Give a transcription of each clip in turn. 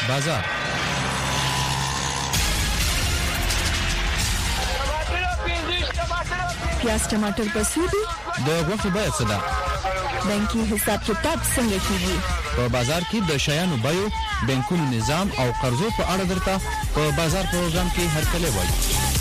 بازار. پیاز ټماټر په سودی د غوښې بیه څه ده؟ بانکي حساب کتاب څنګه کیږي؟ په بازار کې د شیانو بیو، بانکونو نظام او قرضو په اړه درته په بازار پروګرام کې هرکلی وایي.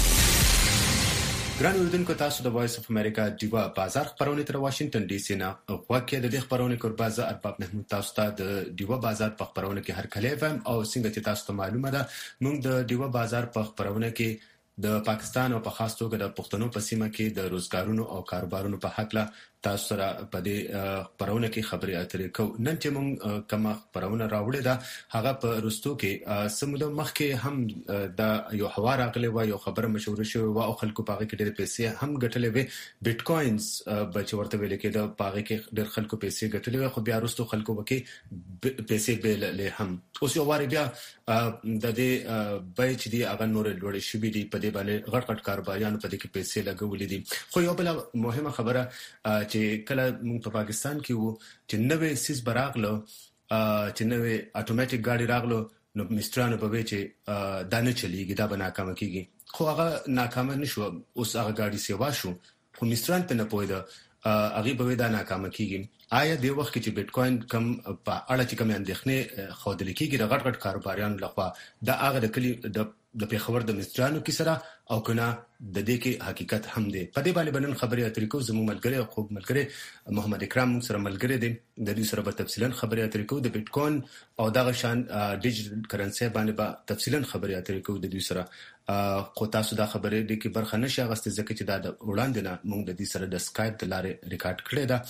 ګران اوریدونکو، تاسو د وایس اف امریکا دیوا بازار خبرونه تر واشنگټن ډي سي نه غوښه د دې خبرونه کوربازه ارباب محمود تاسو ته د دیوا بازار په خبرونه کې هرکلی وایم. او څنګه چې تاسو ته معلومه ده، موږ د دیوا بازار په خبرونه کې د پاکستان او په خاص توګه د پښتنو په سیمه کې د روزګارونو او کاروبارونو په حق له تاسو سره په دې خبرونه کې خبرې اترې کوو. نن چې موږ کوم خبرونه راوړې ده هغه په رستو کې سموده مخکې هم د یو حوار راغلی و، یو خبره مشوره شوې و او خلکو په هغه کې ډېر پیسې هم ګټلې وې. بیت کوینز بچ ورته ویل کېده، په هغه کې ډېر خلکو پیسې ګټلې وې، خو بیا رستو خلکو وکي پیسې بیللې هم. اوس یو واره بیا د دې بای چې دی هغه نور لوړې شوې دي، په دې باندې غټ کاروباریانو په دې کې پیسې لګولې دي. خو یو بل مهمه خبره چې کله موږ په پاکستان کې وو چې نوې سیس براغلو، چې نوې اتوماتیک ګاډي راغلو، نو مسترانو په وی چې دا نه چلیږي، دا به ناکام کیږي. خو هغه ناکام نشو، اوس هغه ګاډي سیوا شو، خو مستران ته نه پوهیده هغه به دا ناکام کیږي. آیا د وخت کې چې بیت کوین کم په اړه چې کوم اندېښنې خوندل کیږي د غټ کاروباریانو لخوا، دا هغه د کلی د پیښور د مسترانو کې سره او کنه د دې کې حقیقت هم دی. په دې باندې بنن خبرې اترې کوو. زموږ ملګری او خوب ملګری محمد اکرام موږ سره ملګری دی، د دې سره به تفصیلا خبرې اترې کوو د بیت کوین او دغه شان ډیجیټل کرنسي باندې به تفصیلا خبرې اترې کوو د دې سره. خو تاسو دا خبرې د کې برخه نشي اغستې ځکه چې دا د وړاندې نه موږ د دې سره د سکایپ د لارې ریکارډ کړی دا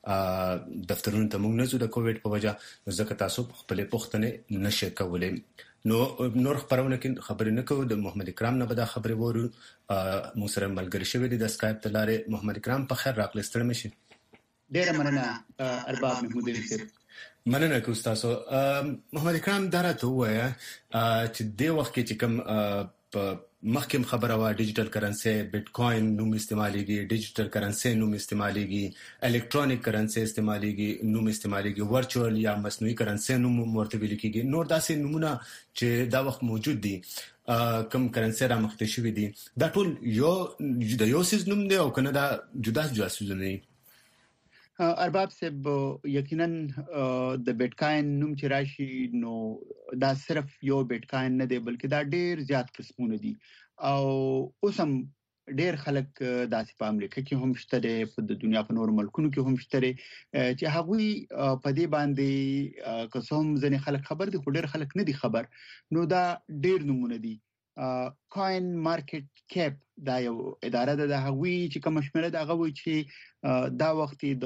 دفترونو ته موږ نه زو د کووډ په وجه، ځکه تاسو خپل پوښتنه نشئ کولای. نو نور خبرونه کې خبرې نه کوو. د محمد اکرام نه به دا خبرې وورو. موږ سره ملګری شوی دی د سکایپ د لارې. محمد اکرام په خیر راغلی، ستړی مشي. ډېر مننه ارباب محمود صاحب. مننه کوم تاسو. محمد اکرام دا راته وایي چې د وخت کې چې کوم په مخکې خبره وا ډیجیټل کرنسي بیت کوین نوم استعماليږي، ډیجیټل کرنسي نوم استعماليږي، الکترونیک کرنسي استعماليږي، نوم استعماليږي، ورچوال یا مصنوعي کرنسي نوم ورته ویل کېږي. نور داسې نمونه چې دا وخت موجود دي، کوم کرنسي را مخته شوی دي، دا ټول یو سیس نوم دی او کنه دا جدا سیزونه دي. ارباب صاحب یقینا د بیت کوین نوم چې راشي نو دا صرف یو بیت کوین نه دی بلکې دا ډیر زیات قسمونه دي او اوسم ډیر خلک داسې په امریکا کې هم شته، په دنیا په نور ملکونو کې هم شته چې هغوی په دې باندې قسم ځنې خلک خبر دي، خو ډیر خلک نه دي خبر. نو دا ډیر نمونه دي. کوین مارکیټ کیپ دا یو اداره ده، د هغوی چې کوم شمیره ده هغه وایي چې دا وخت د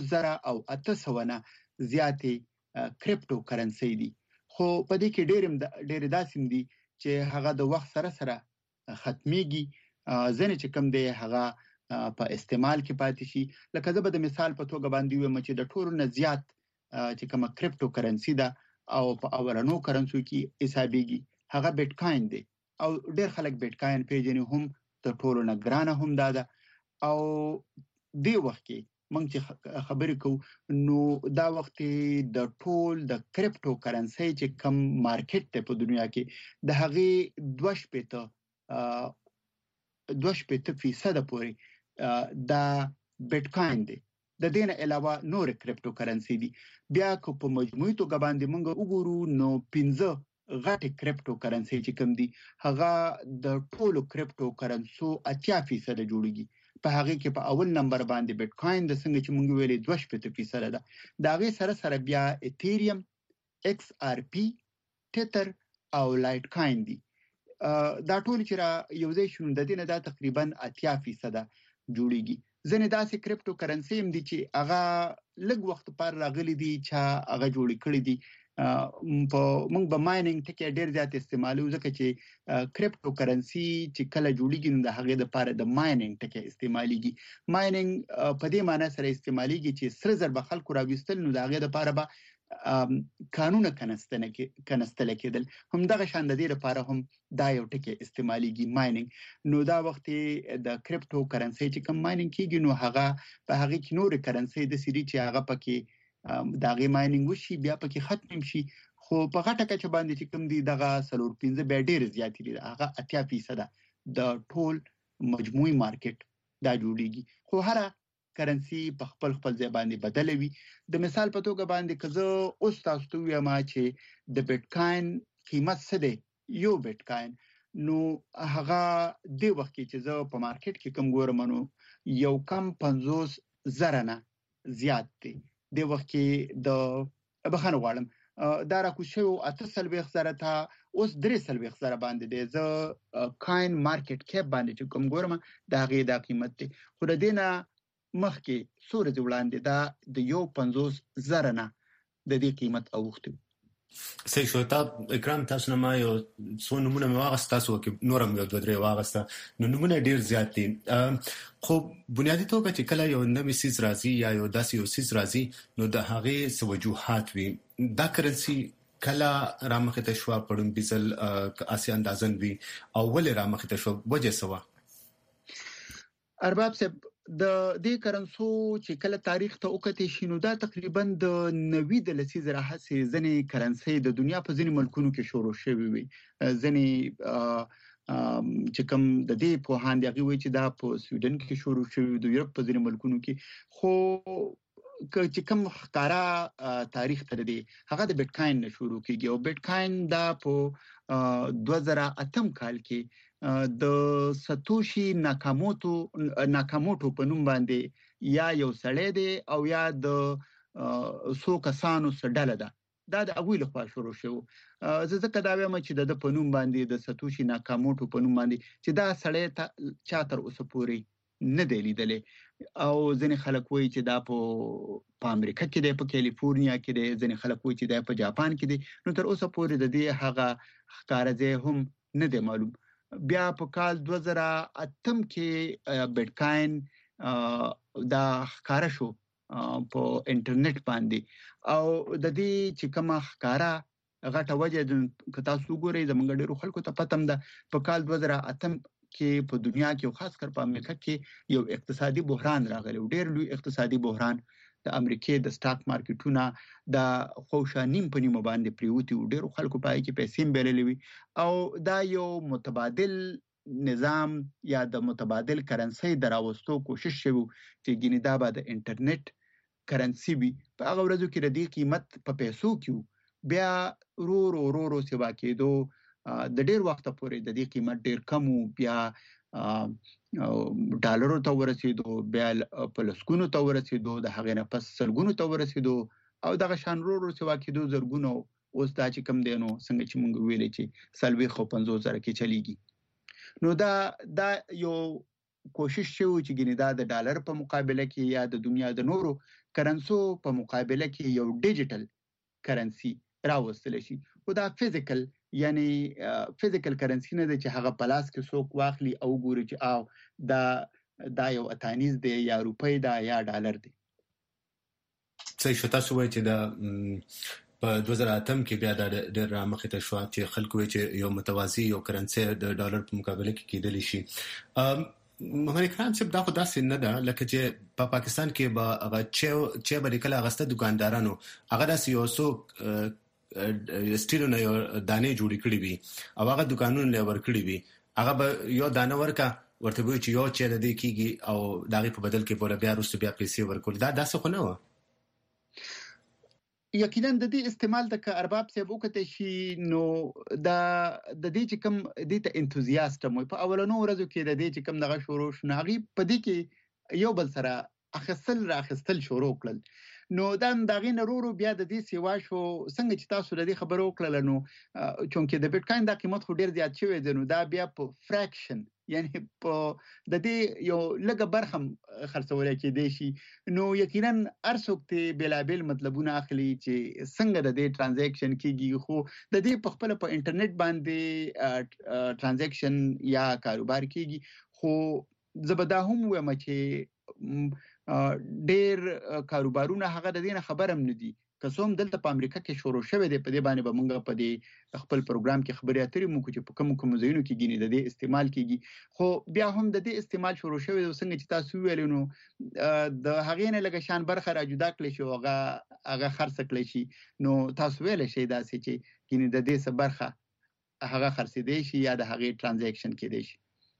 2800 نه زیاتې کریپټو کرنسي دي. خو په دې کې ډېر داسې دي چې هغه د وخت سره ختميږي، ځنه چې کوم دی هغه په استعمال کې پاتې شي. لکه زه به د مثال په توګه باندې وایم چې د ټولو نه زیات چې کوم کریپټو کرنسي ده او په اورانو کرنسو کې حسابيږي هغه بیت کوین دی او ډېر خلک بیت کوین پیژني، هم د ټولو نه ګرانه هم ده. او دی وخت کې موږ چې خبرې کوو نو دا وخت د ټول د کریپټو کرنسي چې کم مارکیټ ته په دنیا کې د هغه 2% پورې دا بیت کوین دی. د دې نه علاوه نور کریپټو کرنسي دي. بیا کو په مجموعي توګه باندې موږ وګورو نو 15 غټ کریپټو کرنسي چې کوم دي هغه د ټولو کریپټو کرنسو 80% جوړیږي. په هغه کې په اول نمبر باندې بیت کوین د څنګه چې موږ ویلې 2% ده. دا غي سره بیا ایتھریم، ایکس آر پی، ټیتر او لایټ کوین دي. دا ټول چې را یو ځای شون د دینه دا تقریبا 80% جوړیږي. ځنه داسې کریپټو کرنسي هم دي چې هغه لږ وخت پر راغلي دي چې هغه جوړ کړی دي. په موږ به مایننګ ټکی ډیر زیات استعمالو ځکه چې کریپټو کرنسي چې کله جوړیږي نو د هغه د لپاره د مایننګ ټکی استعماليږي. مایننګ په دې معنی سره استعماليږي چې سره زر به خلکو راوستل نو د هغه د لپاره به قانون کنستل کېدل. هم دغه شان د دې لپاره هم دا یو ټکی استعماليږي مایننګ. نو دا وخت د کریپټو کرنسي چې کوم مایننګ کیږي نو هغه په هغه کې نور کرنسي د سری چې هغه پکې دا غي مایننګ وشي بیا پکې ختم شي، خو په غټه کچه باندې چې کوم دي دغه 4.5 بیا ډیر زیات دي، هغه 80% د ټول مجموعي مارکیټ دا جوړیږي. خو هر کرنسي په خپل ځای باندې بدلوي. د مثال په توګه باندې که زه اوس تاسو ته وایم چې د بیټکاین قیمت څه دی، یو بیټکاین، نو هغه د وخت کې چې زه په مارکیټ کې کوم ګورم نو یو کم 50,000 نه زیات دی. د وخت کې د بخښنه غواړم دا راکوز شوی 48,000 ته اوس 43,000 باندې دی. زه کاین مارکیټ کیپ باندې چې کوم ګورم دا هغې دا قیمت دی. خو د دې نه مخکې څو ورځې وړاندې دا د 50,000 نه د دې قیمت اوښتی. صحیح شو. اکرام تاسو نه ما یو څو نمونه مې واغسته، تاسو کې نورم یو 2-3 واغسته، نو نمونه ډیر زیات دي. خو بنیادی توګه چې کله یو نوې سیز راځي یا یو داسې یو سیز راځي نو د هغې څه وجوهات وي. دا کرنسي کله رامخې ته شوه پړون بیزل آسیا اندازن وي او ولې رامخې ته شوه، وجه څه وه؟ ارباب صاحب د دې کرنسو چې کله تاریخ ته وکتې شي نو دا تقریبا د 90 د لسیزې راهیسې ځینې کرنسي د دنیا په ځینې ملکونو کې شروع شوې وي. ځینې چې کوم د دې پوهان دی هغه وایي چې دا په سویډن کې شروع شوی، د یورپ په ځینې ملکونو کې. خو چې کوم ښکارا تاریخ ته دی هغه د بیټکاین نه شروع کیږي او بیټکاین دا په 2008 کال کې د ساتوشي ناکاموټو په نوم باندې یا یو سړی دی او یا د څو کسانو سره ډله ده، دا د هغوی لخوا شروع شو. زه ځکه دا وایم چې د په نوم باندې د ساتوشي ناکاموټو په نوم باندې چې دا سړی چا تر اوسه پورې نه دی لیدلی او ځینې خلک وایي چې دا په امریکا کې دی، په کالیفورنیا کې دی، ځینې خلک وایي چې دا په جاپان کې دی. نو تر اوسه پورې د دې هغه ښکاره ځای هم نه دی معلوم. بیا په کال 2008 کې بیټکاین دا ښکاره شو په انټرنیټ باندې او د دې چې کومه ښکاره غټه وجه که تاسو وګورئ زموږ ډېرو خلکو ته پته هم ده، په کال 2008 کې په دنیا کې او خاص کر په امریکا کې یو اقتصادي بحران راغلی، ډېر لوی اقتصادي بحران. د امریکې د سټاک مارکیټونه د خوشانیم په نیمه باندې پریوتی و، ډېرو خلکو پای کې پیسې بللې وي او دا یو متبادل نظام یا د متبادل کرنسي دراوستو کوشش شوی چې ګینه دا به د انټرنیټ کرنسي وي. په هغه ورځو کې د دې قیمت په پیسو کې بیا رو سیوا کېدو د ډېر وخت پورې د دې قیمت ډېر کم و، بیا ډالرو ته ورسېدو، بیا په لسګونو ته ورسېدو، د هغې نه پس سلګونو ته ورسېدو او دغه شان رو سیوا کېدو زرګونو. اوس دا چې کوم دی نو څنګه چې موږ ویلې چې 40,000 کې چلیږي. نو دا یو کوشش شوی چې ګینه دا د ډالر په مقابله کې یا د دنیا د نورو کرنسو په مقابله کې یو ډیجیټل کرنسي راوستل شي. او دا فزیکل یعنی فزیکل کرنسی نه دی چې هغه په لاس کې څوک واخلي او ګوري چې دا یو اتانیز دی یا روپۍ دا یا ډالر دی. صحیح شو. تاسو وایي چې دا په 2008 کې بیا دا ډېر رامخې ته شوه چې خلکو وایي چې یو متوازي یو کرنسي د ډالر په مقابله کې کېدلی شي. محمد اکرام صاحب دا خو داسې نه ده لکه چې په پاکستان کې به هغه چې به کله اغسته دکاندارانو هغه داسې یو څوک سټیلو نه یو دانې جوړې کړې وي او هغه دکانونو له ورکړې وي، هغه به یو دانه ورکا ورته وایي چې یو چې د دې کېږي او د هغې په بدل کې بیا وروسته بیا پیسې ورکول. دا داسې خو نه وه. یقینا د دې استعمال د ارباب صاحب وکړي شي نو دا د دې چې کوم د ته انتوزیاست مو په اولنو ورځو کې د دې چې کوم دغه شروع شنه غي په دې کې یو بل سره اخستل شروع کړل. نو دا دغه نورو بیا د دې سیوا شو څنګه چې تاسو د دې خبرو وکړل نو چونکه د بیټکاین د قیمت خو ډیر زیات شوی دی نو دا بیا په فریکشن یعنی په د دې یو لږه برخم خرڅول کېدی شي. نو یقینا ارڅوک ته بلابل مطلبونه اخلي چې څنګه د دې ترانزیکشن کیږي، خو د دې په خپل په انټرنیټ باندې ترانزیکشن یا کاروبار کیږي. خو زبدا هم وایم چې ډېر کاروبارونه هغه د دې نه خبر هم نه دي کسوم دلته په امریکا کې شروع شوه دی په دې باندې به موږ په دې خپل پروګرام کې خبرې اترې موږ چې په کوم ځایونو کې ګینې د دې استعمال کیږي خو بیا هم د دې استعمال شروع شوه د څنګه چې تاسو ویل نو د هغې نه لږ شان برخه را جدا کړی شو هغه خرڅ کړی شي نو تاسو ویل شي دا چې ګینې د دې څه برخه هغه خرڅ دی شي یا د هغې ټرانزیکشن کې دی شي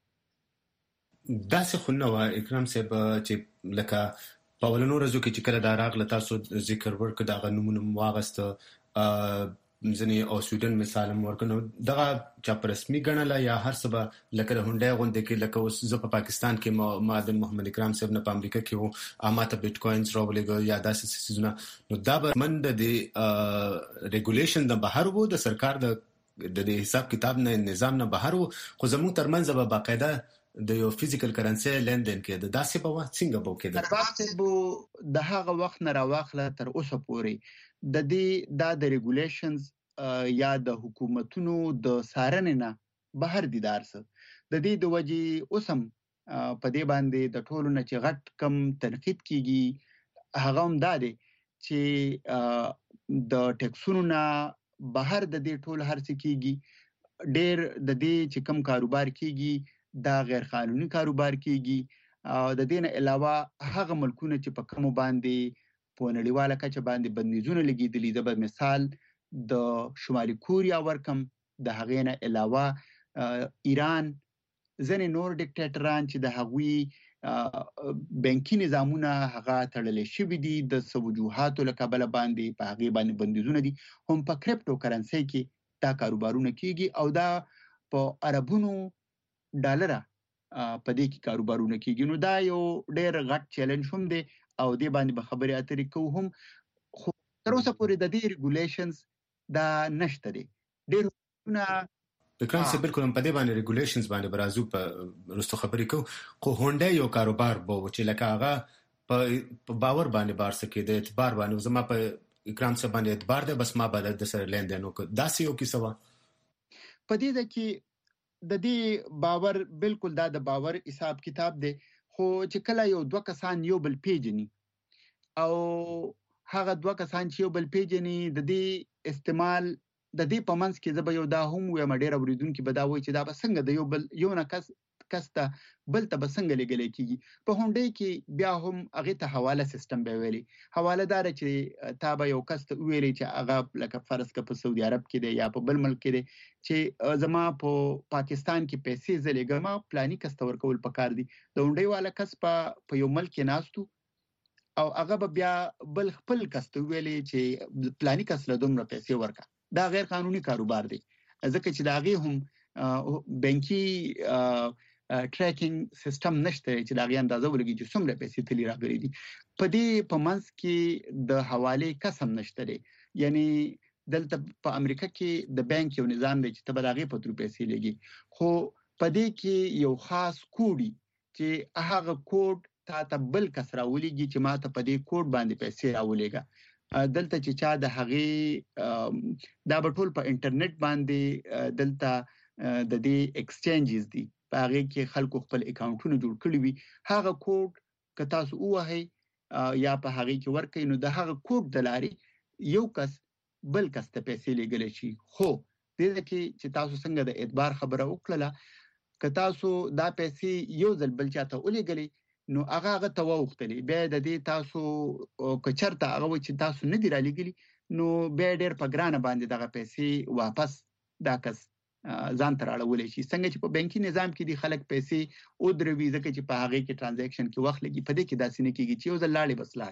دا څه خو نو اکرام صاحب چې لکه په ولنو ورځو کې چې کله دا راغله تاسو ذکر ورکړ دا غنمونه واغست ځنې او سویډن مثال ورکړو دغه چا په رسمي ګڼله یا هر څه لکه د هونډای غونډه کې لکه اوس زه په پاکستان کې ما د محمد اکرام صاحب نه په امریکا کې وو اماته بیت کوینز راولېږه یا داسې څیزونه نو دا به من د ریګولیشن د بهر وو د سرکار د حساب کتاب نه نظام نه بهر وو خو زموږ ترمنځ به باقاعده د یو فزیکل کرنسي لندن کې د داسې په څنګه بو کې د هغه وخت نه راوخله تر اوسه پورې د دې د ریګولیشنز یا د حکومتونو د سارنې نه بهر دي دارسه د دې د وجې اوسم په دې باندې د ټولو نه چې غټ کم تنقید کیږي هغه هم دا دی چې د ټیکسونو نه بهر د دې ټول هر څه کیږي ډېر د دې چې کم کاروبار کیږي دا غیر قانوني کاروبار کیږي او د دې نه علاوه هغه ملکونه چې په کوم باندې په نړیواله کچه باندې بندیزونه لګیدلي د مثال د شمالي کوریا ورکم د هغې نه علاوه ایران ځینې نور ډیکټیټران چې د هغوی بانکي نظامونه هغه تړلې شوي دي د څه وجوهاتو له کبله باندې په هغې باندې بندیزونه دي هم په کرپټو کرنسۍ کې دا کاروبارونه کیږي او دا په عربونو ډالره په دې کې کاروبارونه کیږي نو دا یو ډېر غټ چیلنج هم دی او دې باندې به خبرې اترې کوو هم خو تر اوسه پورې د دې ریګولیشنز دا نشته دی ډېر اکرام صاحب بالکل په دې باندې ریګولیشنز باندې برازو په رستو خبرې کوو خو هونډای یو کاروبار بو چې لکه هغه په باور باندې بار سکے د اعتبار باندې زما په اکرام صاحب باندې اعتبار ده بس ما بعد د سره لیندین وکړ داسې یو کیسه وا په دې کې د دې باور بالکل دا د باور حساب کتاب دی خو چې کله یو دوه کسان یو بل پیژني او هغه دوه کسان چې یو بل پیژني د دې استعمال د دې په منځ کې زه به یو دا هم وایم ډېر اوریدونکي به دا وایي چې دا به څنګه د یو نه کس ته بل ته به څنګه لیږلی کېږي په هونډۍ کې بیا هم هغې ته حواله سیستم به ویلي حواله داره چې تا به یو کس ته وویلی چې هغه لکه فرض که په سعودي عرب کې دی یا په بل ملک کې دی چې زما په پاکستان کې پیسې زه لیږم ما پلاني کس ته ورکول پکار دي د هونډۍ والا کس په یو ملک کې ناستو او هغه به بیا بل خپل کس ته ویلي چې پلاني کس له دومره پیسې ورکړه دا غیر قانوني کاروبار دی ځکه چې د هغې هم بانکي ټریکینګ سیستم نشته چې د هغې اندازه ولګي چې څومره پیسې تلي راغلي دي په دې په منځ کې د حوالې کس هم نشته دی یعنی دلته په امریکا کې د بانک یو نظام دی چې ته به د هغې په ترو پیسې لګي خو په دې کې یو خاص کوډ چې هغه کوډ تا ته بل کس راولېږي چې ما ته په دې کوډ باندې پیسې راولېږه دلته چې چا د هغې دا به ټول په انټرنیټ باندې دلته د دې ایکسچینجز دي په هغې کې خلکو خپل اکاونټونه جوړ کړي وي هغه کوډ که تاسو ووهئ یا په هغې کې ورکړئ نو د هغه کوډ د لارې یو کس بل کس ته پیسې لیږلی شي خو دې کې چې تاسو څنګه د اعتبار خبره وکړله که تاسو دا پیسې یو ځل بل چا ته ولیږلې نو هغه ته واوښتلې بیا د دې تاسو که چېرته هغه وایي چې تاسو نه دي رالیږلي نو بیا ډېر په ګرانه باندې دغه پیسې واپس دا کس ځان ته راړولی شي څنګه چې په بانکي نظام کې دي خلک پیسې ودروي ځکه چې په هغې کې ټرانزیکشن کې وخت لګي په دې کې داسې نه کېږي چې یو ځل لاړې بس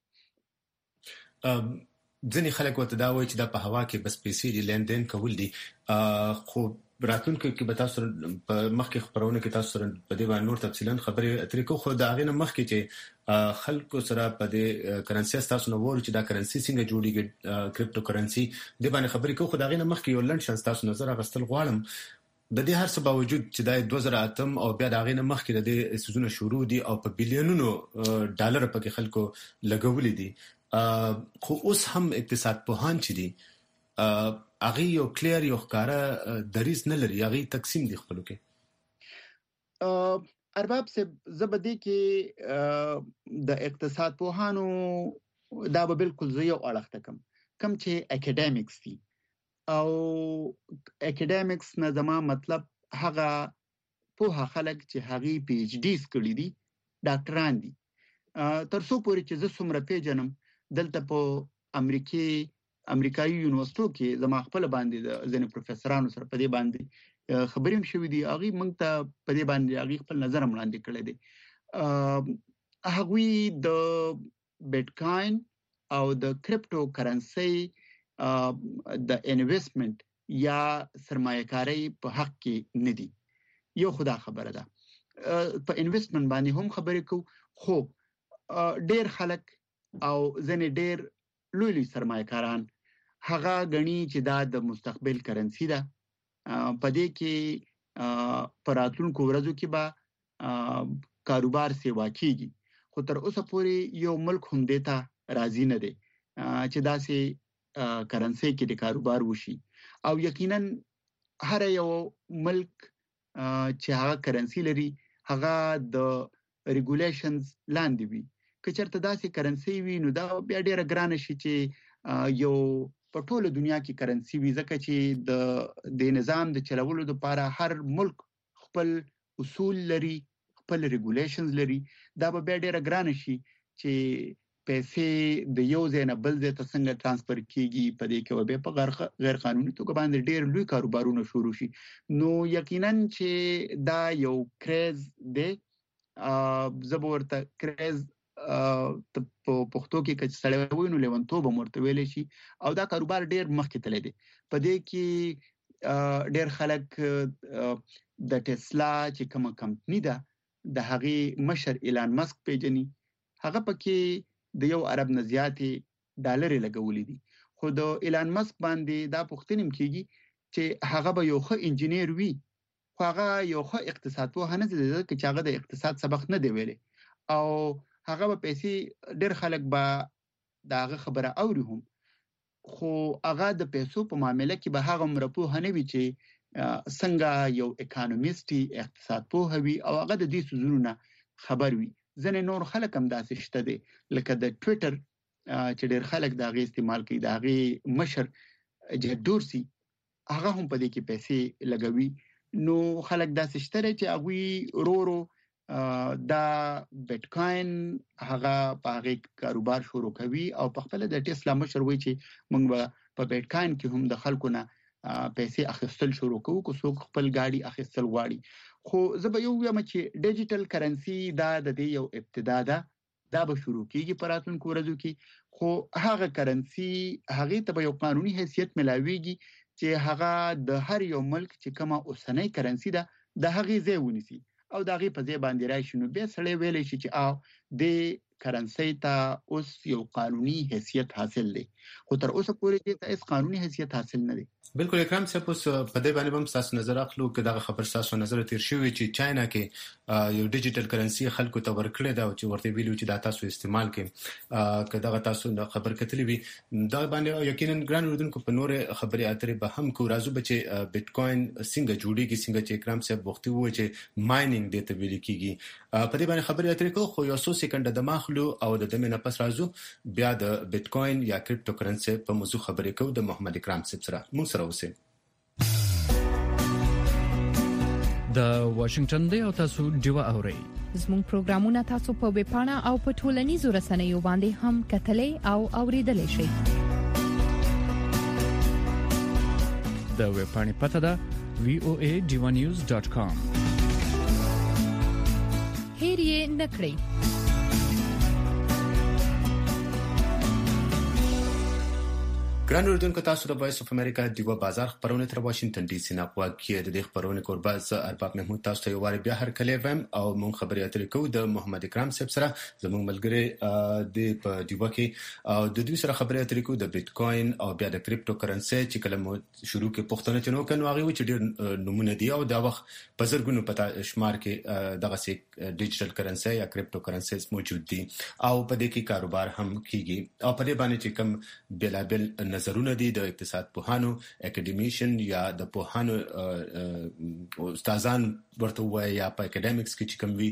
لاړې ځینې خلک ورته دا وایي چې دا په هوا کې بس پیسې دي لیندین کول دي خو راتلونکي کې به تاسو په مخکې خبرونه کې تاسو سره په دې باندې نور تفصیلا خبرې اترې کوو خو د هغې نه مخکې چې خلکو سره په دې کرنسي تاسو نه وورو چې دا کرنسي څنګه جوړېږي کرپټو کرنسي دې باندې خبرې کوو خو د هغې نه مخکې یو لنډ شان تاسو نظر اخیستل غواړم د دې هر څه باوجود چې دا 2008 او بیا د هغې نه مخکې د دې سیزونه شروع دي او په بلیونونو ډالر پکې خلکو لګولي دي خو اوس هم اقتصاد پوهان چې دي هغه یو کلیر یو ښکاره دریځ نه لري هغه تقسیم دي خپلو کې ارباب صاحب زه به دې کې د اقتصاد پوهانو دا به بالکل زه یو اړخ کم چې اکیډمیکس دي او اکیډمیکس نه زما مطلب هغه په خلک چې هغه پی ایچ ډیز کړی دي ډاکټران دي تر څو پورې چې زه څومره پیژنم دلته په امریکایي یونیورسيټو کې زما خپل باندې د ځینې پروفیسورانو سره په دې باندې خبرې هم شوې دي هغه موږ ته په دې باندې هغه خپل نظر وړاندې کړی دی هغه د بیټکاین او د کریپټو کرنسي د انویسټمنت یا سرمایه‌کاري په حق کې نه دي یو خدا خبره ده په انویسټمنت باندې هم خبرې کو خو ډېر خلک او ځنې ډېر لوی سرمایه‌کاران هغه غني چې دا د مستقبل کرنسي ده په دې کې پراتونکو ورځو کې به کاروبار سیوا کیږي خو تر اوسه پورې یو ملک هم دیتا راضي نه دی چې دا سي کرنسي کې د کاروبار وشي او یقینا هر یو ملک چې هغه کرنسي لري هغه د ریګولیشنز لاندې وي که چېرته داسې کرنسي وي نو دا بیا ډېره ګرانه شي چې یو په ټوله دنیا کې کرنسي وي ځکه چې د نظام د چلولو لپاره هر ملک خپل اصول لري خپل ریګولیشنز لري دا به بیا ډېره ګرانه شي چې پیسې د یو ځای نه بل ځای ته څنګه ترانسفر کیږي په دې کې به په غیر قانوني توګه باندې ډېر لوی کاروبارونه شروع شي نو یقینا چې دا یو کریز دی زبورته کریز په پښتو کې کچ سړی وینو لیونتوب مرته ویل شي او دا کاروبار ډېر مخکې تللی دی په دې کې ډېر خلک د ټسلا چې کومه کمپنی ده د هغه مشر ایلان مسک پیژني هغه پکې د یو ارب نه زیاتې ډالر لګولې دي خو د ایلان مسک باندې دا پوښتنه کیږي چې هغه به یو ښه انجینیر وي خو هغه یو ښه اقتصاد پوه نه دی چې هغه د اقتصاد سبق نه دی ویلي او هغه به پیسې ډېر خلک به داغه خبره اوري هم خو هغه د پیسو په معاملې کې به هغه مرپوه نه وي چې څنګه یو اکانومیست اقتصاد پوه وي او هغه د دې سوزونو خبر وي ځنې نور خلک هم داسې شته دي لکه د ټوئیټر چې ډېر خلک داغه استعمال کوي داغه مشر جیف دورسي هغه هم په دې کې پیسې لګوي نو خلک داسې شته چې هغه رورو دا بیټکاین هغه په هغه کاروبار شروع کوي او په خپل د ټسلا مشر وی چې موږ په بیټکاین کې هم د خلکو نه پیسې اخیستل شروع کوو کو څوک خپل گاډي اخیستل غواړي خو زه به یو وایم چې ډیجیټل کرنسي دا د دې یو ابتدا ده دا به شروع کیږي په راتلونکو ورځو کې خو هغه کرنسي هغه ته یو قانوني حیثیت ملاويږي چې هغه د هر یو ملک چې کومه اوسنۍ کرنسي ده د هغه ځای ونیسي او داغه په ځای باندې راشي نو به سړی ویلې شي چې د کرنسي ته اوس یو قانوني حیثیت حاصل دی خو تر اوسه پورې ته هیڅ قانوني حیثیت حاصل نه دی بالکل اکرام صاحب اوس په دې باندې هم تاسو نظر اخلو چې دا خبر تاسو نظر تیر شوی چې چاینا کې یو ډیجیټل کرنسي خلکو ته ورکړی دا چې ورته ویلو چې دا تاسو استعمال کړئ کله دا تاسو د خبر کتلې وي دا باندې یقینا ګران اردوونکو په نور خبري اترې به هم کو راځو چې بیټکوین څنګه جوړیږي څنګه چې اکرام صاحب وختي وو چې مایننګ دې ته ویل کیږي په دې باندې خبري اترې کو خو یو څو سکند د ماخلو او د دمه نه پس راځو بیا د بیټکوین یا کریپټو کرنسي په موضوع خبرې کو د محمد اکرام صاحب سره موږ سره اوسئ د واشنگټن دی او تاسو ډیوه اورئ زموږ پروګرامونه تاسو په ویب پاڼه او په ټولنیزو رسنیو باندې هم کتلای او اوریدلای شئ د ویب پاڼې پته ده voanews.com هیر یې نکړئ ګران اردوونکو تاسو د وایس اف امریکا دیو بازار خبرونه تر واشنگټن ډي سي نه غواړي د دې خبرونه قربان ارباب محمود تاسو ته واره بیا هر کله ویم او مون خبري اترې کوو د محمد اکرام صاحب سره زموږ ملګری د په دیو کې او د دوی سره خبري اترې کوو د بیټکوین او بیا د کریپټو کرنسي چې کله مو شروع کې پښتنه چنو کنو هغه و چې ډېر نمونه دی او دا وخت په زرګونو پتا شمار کې دغه سي ډیجیټل کرنسي یا کریپټو کرنسي موجود دي او په دې کې کاروبار هم کیږي او په دې باندې چې کوم بلابل نظرونه دي د اقتصاد پوهانو اکیډمیشن یا د پوهانو استادان ورته وایي یا په اکیډمیکس کې چې کوم وی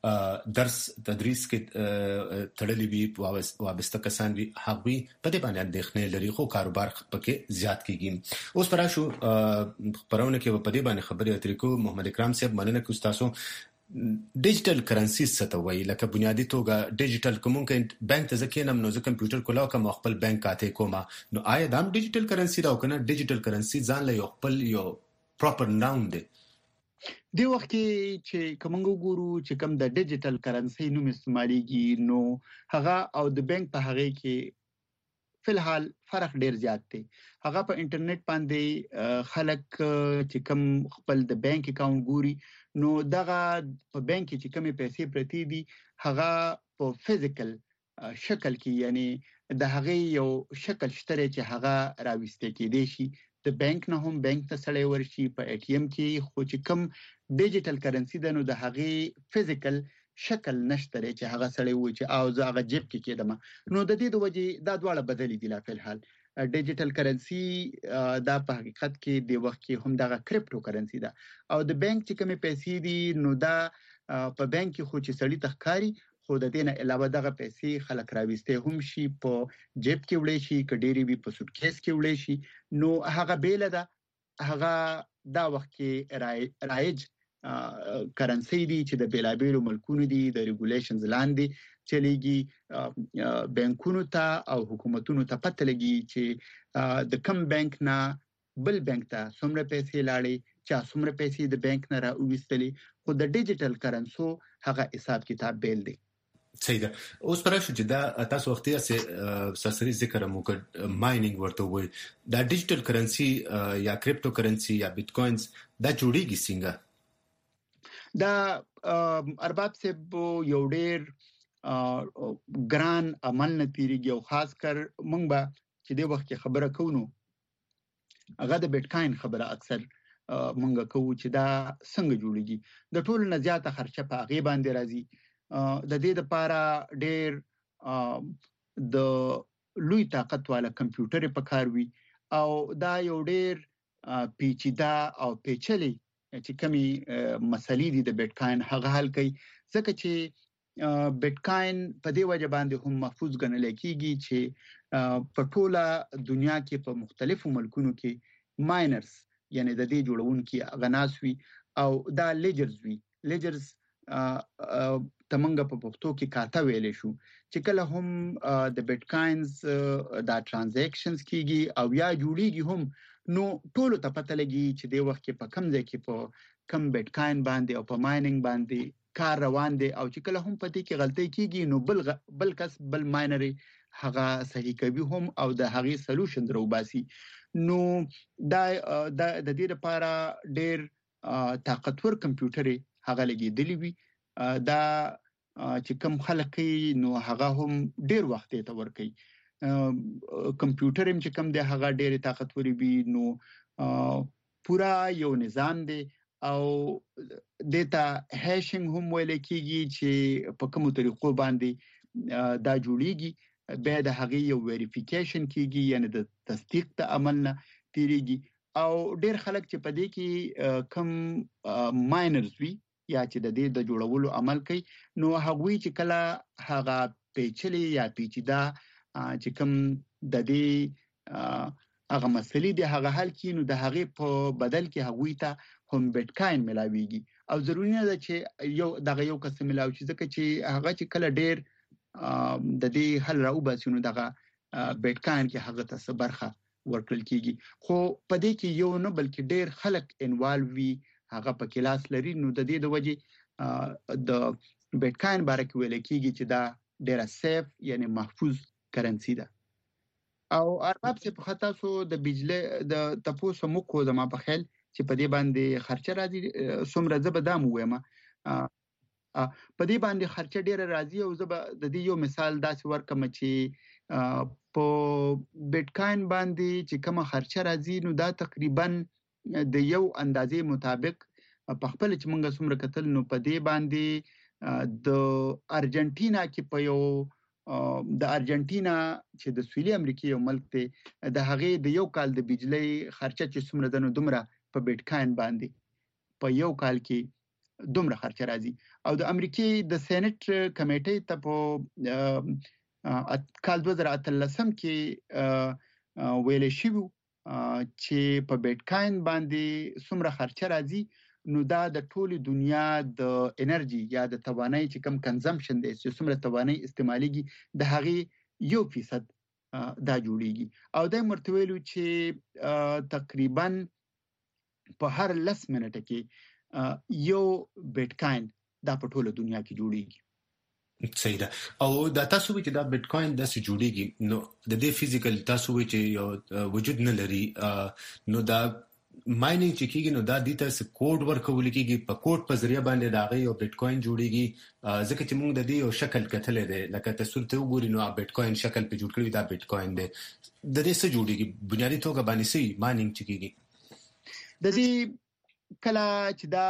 درس تدریس کې تړلې وي وابسته کسان وي هغوی په دې باندې اندېښنې لري خو کاروبار پکې زیات کیږي. اوس پراشو پرونه کې په دې باندې خبرې اترې کو. محمد اکرام صاحب مننه کوم تاسو. ډیجیټل کرنسی څه ته وایي؟ لکه بنیادی توګه ډیجیټل کومونکه بانک ته ځکه نو زه کمپیوټر کولاو کوم خپل بانک کاته کومه نو آیا دا ډیجیټل کرنسی دا کنه ډیجیټل کرنسی ځان له خپل یو پراپر ناون دی دی وخت کې چې کومنګ ګورو چې کوم د ډیجیټل کرنسی نوم استعماليږي نو هغه او د بانک په هغه کې فلحال فرق ډیر زیات دی. هغه په انټرنیټ باندې خلک چې کوم خپل د بانک اکاونټ ګوري نو دغه په بانک کې چې کومې پیسې پرتی دي هغه په فزیکل شکل کې یعنی د هغه یو شکل شته چې هغه راويسته کېدي شي د بانک نه هم بانک ته سړی ورشي په ای ټي ایم کې خو چې کوم ډیجیټل کرنسی د نو د هغه فزیکل شکل نشته چې هغه سړی وي چې او زه هغه جیب کې کېدم نو د دې د وجې دا دواړه بدلی دي لا فلحال. ډیجیټل کرنسی دا په حقیقت کې د وخت کې هم دغه کریپټو کرنسی ده او د بانک چې کومې پیسې دي نو دا په بانک کې خو چې سړی تخکاری خو د دې نه علاوه دغه پیسې خلک راويسته هم شي په جیب کې وړي شي کډيري وي په سوټکیس کې وړي شي نو هغه بیل ده هغه دا وخت کې رایج کرنسی دي چې د بیلابیلو ملکونو دي د ریګولیشنز لاندې چلیږي بانکونو ته او حکومتونو ته پته لګي چې د کم بانک نه بل بانک ته څومره پیسې لاړې چې څومره پیسې د بانک نه راوېستلې خو د ډیجیټل کرنسو هغه حساب کتاب بیل دی. صحیح ده. اوس پرې چې دا تاسو وختي ساسري ذکر مو کړ ماینینګ ورته وي دا ډیجیټل کرنسی یا کریپټو کرنسی یا بیت کوینز دا جوړیږي څنګه؟ دا ارباب صاحب یو ډیر ګران عمل نه تیریږي او خاص کر مونږ به چې د وخت خبره کوو هغه د بیت کوین خبره اکثر مونږ کوو چې دا څنګه جوړیږي. د ټولو نه زیاته خرچه په هغه باندې راځي. د دې لپاره ډېر د لوی طاقت والا کمپیوټر په کار وي او دا یو ډېر پیچیده او پیچلې چې کومي مسلې دي د بیت کوین هغه حل کوي ځکه چې بیت کوین په دې وجه باندې هم محفوظ ګڼل کېږي چې په ټوله دنیا کې په مختلفو ملکونو کې ماینرز یعنی د دې جوړونکي غناس وي او دا لیجرز وي. لیجرز تمنګ په پښتو کې کاته ویلې شو چې کله هم د بیت کوینز دا ترانزیکشنز کیږي او یا جوړیږي هم نو ټول ته پته لګي چې د وخت کې په کم ځای کې په کم بیت کوین باندې او په ماینینګ باندې کار روان دي او چې کله هم پدې کې غلطي کیږي نو بل کس بل ماینر هغه صحیح کوي هم او د هغه سولوشن دروباسي. نو دا د دې لپاره ډېر طاقتور کمپیوټر هغه لګیدلی وي. دا چې کوم خلک نو هغه هم ډیر وخت ته ورکي کمپیوټر هم چې کوم دی هغه ډیر طاقتور وي نو پورا یو نظام دی او دیتا هاشینګ هم ویل کیږي چې په کومو طریقو باندې دا جوړیږي بیا د هغه یو ویریفیکیشن کیږي یعنی د تصدیق ته عمل نه تیریږي او ډیر خلک چې په دې کې کم ماینرز وي یا چې د دې د جوړولو عمل کوي نو هغه چې کله هغه پیچلي یا پیچیده چې کوم د دې هغه مسلې د هغه حل کړي نو د هغه په بدل کې هغه ته هم بیت کوین ملاويږي او ضروري نه ده چې یو قسم ملاوي ځکه چې هغه چې کله ډیر د دې حل راوباسي نو دغه بیت کوین کې هغه ته برخه ورکړل کیږي خو په دې کې یو نه بلکې ډیر خلک انوالو وي هغه په کلاس لري نو د دې د وجې د بیت کوین باره کې ویل کېږي چې دا ډیره سیف یعنی محفوظ کرنسی ده. او ارباب څه په خطا سو د بجلی د تاسو مو کو زما په خیال چې په دې باندې خرچه راځي څومره زبدام وایم په دې باندې خرچه ډیره راځي او زب د دې یو مثال داسې ورکم چې په بیت کوین باندې چې کومه خرچه راځي نو دا تقریبا د یو اندازې مطابق په خپل چې موږ څومره کتل نو په دې باندې د ارجنټینا کې په یو د ارجنټینا چې د سویلي امریکا یو ملک دی د هغه د یو کال د بجلی خرچه چې څومره ده نو دومره په بیت کوین باندې په یو کال کې دومره خرچه راځي. او د امریکای د سېنات کمیټې ته په کال 2013 کې ویل شوی چې په بیتکاین باندې څومره خرچه راځي، نو دا د ټولي دنیا د انرژي یا د توانایي چې کم کنزمپشن دی چې څومره توانایي استعماليږي د هغې 1% دا جوړیږي. او دا مرتویلو چې تقریبا په هر 10 منټه کې یو بیتکاین دا په ټوله دنیا کې جوړیږي. صحیح ده. او دا تاسو چې دا بیتکاین داسې جوړیږي، نو د دې فزیکل تاسو چې یو وجود نه لري، نو دا مایننګ چې کیږي نو دا د تاسو کوډ ورکول کیږي، په کوډ په ذریعہ باندې دا غي یو بیتکاین جوړیږي. ځکه چې موږ د دې یو شکل کتلې ده، لکه تاسو ته وګورئ نو بیتکاین شکل په جوړ کړی دا بیتکاین ده. د دې څه جوړیږي بنیادی توګه باندې سي مایننګ چې کیږي د دې کله چې دا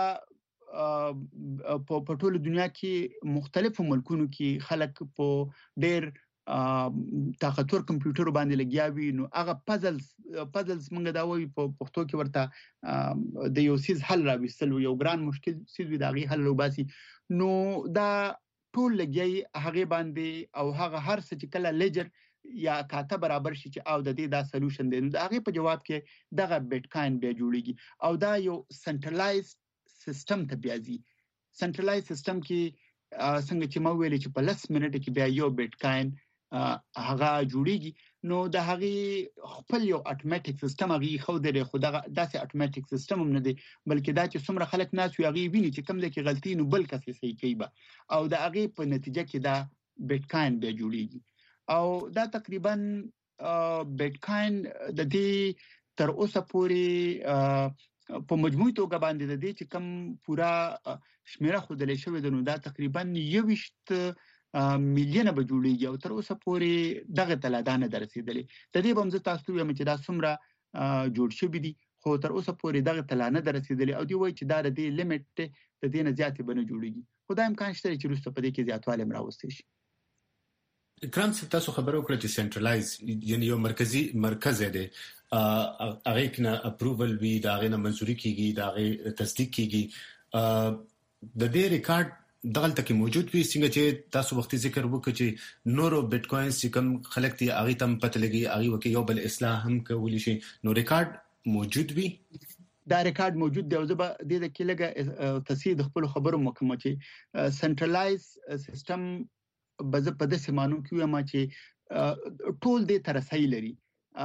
په ټوله دنیا کې مختلفو ملکونو کې خلک په ډېر طاقتور کمپیوټر باندې لګیا وي، نو هغه پزلز موږ دا وایو په پښتو کې ورته د یو سیز حل راوستل، یو ګران مشکل سیز وي دا غي حل وباسي. نو دا ټول لګي هغه باندې او هغه هر څه چې کله لیجر یا کاته برابر شي چې او د دې دا سولوشن دی، نو دا هغه په جواب کې دغه بیتکاین به جوړیږي. او دا یو سنټرلایزد سیستم ته بیازي. سنټرلایزد سیستم کې څنګه چې ما ویل چې په 10 منټه کې بیا یو بیتکاین هغه جوړیږي. نو د هغه خپل یو اتوماتیک سیستم هغه خو د خدای داسې اتوماتیک سیستم هم نه دی، بلکې دا چې څومره خلک ناس وي هغه ویني چې کم د کې غلطي نو بل کس یې صحیح کوي او د هغه په نتیجه کې دا بیتکاین به جوړیږي. او دا تقریبا بیتکاین د دې تر اوسه پورې په مجموعي توګه باندې د دې چې کم پورا شمیره خودلې شوې ده، نو دا تقریبا 21 میلیونه به جوړیږي او تر اوسه پورې دغه تلادانه درسیدلې. د دې بم زه تاسو ته وایم چې دا څومره جوړ شوی دي، خو تر اوسه پورې دغه تلانه درسیدلې او دی وایي چې دا د دې لیمټ د دې نه زیاتې بنه جوړیږي. خدای امکان شته چې روسته په دې کې زیاتوالی راوستي شي. کرام تاسو خبرو کړل چې سنټرلایز یعنی یو مرکز دی، هغه کنه اپروول وی دا غنه منزوري کیږي، دا غي تصدیق کیږي، د دې ریکارډ دغلته کې موجود وي. څنګه چې تاسو وختي ذکر وکړ چې نورو بیتکوینز چې کوم خلک دي هغه تم پته لګي، هغه وکي یو بل اصلاح هم کولی شي، نو ریکارډ موجود وي. دا ریکارډ موجود دی او زه به د دې کې لګه تصحیح خپل خبرو مکمل چې سنټرلایز سیستم په داسې مانو کې وایم چې ټول دې ترسای لري.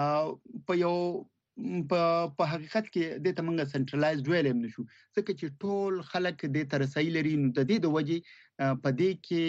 په حقیقت کې د تمنګ سنټرلایزډ ویل هم نشو، ځکه چې ټول خلک د ترسای لري. نو د دې د وجې په دې کې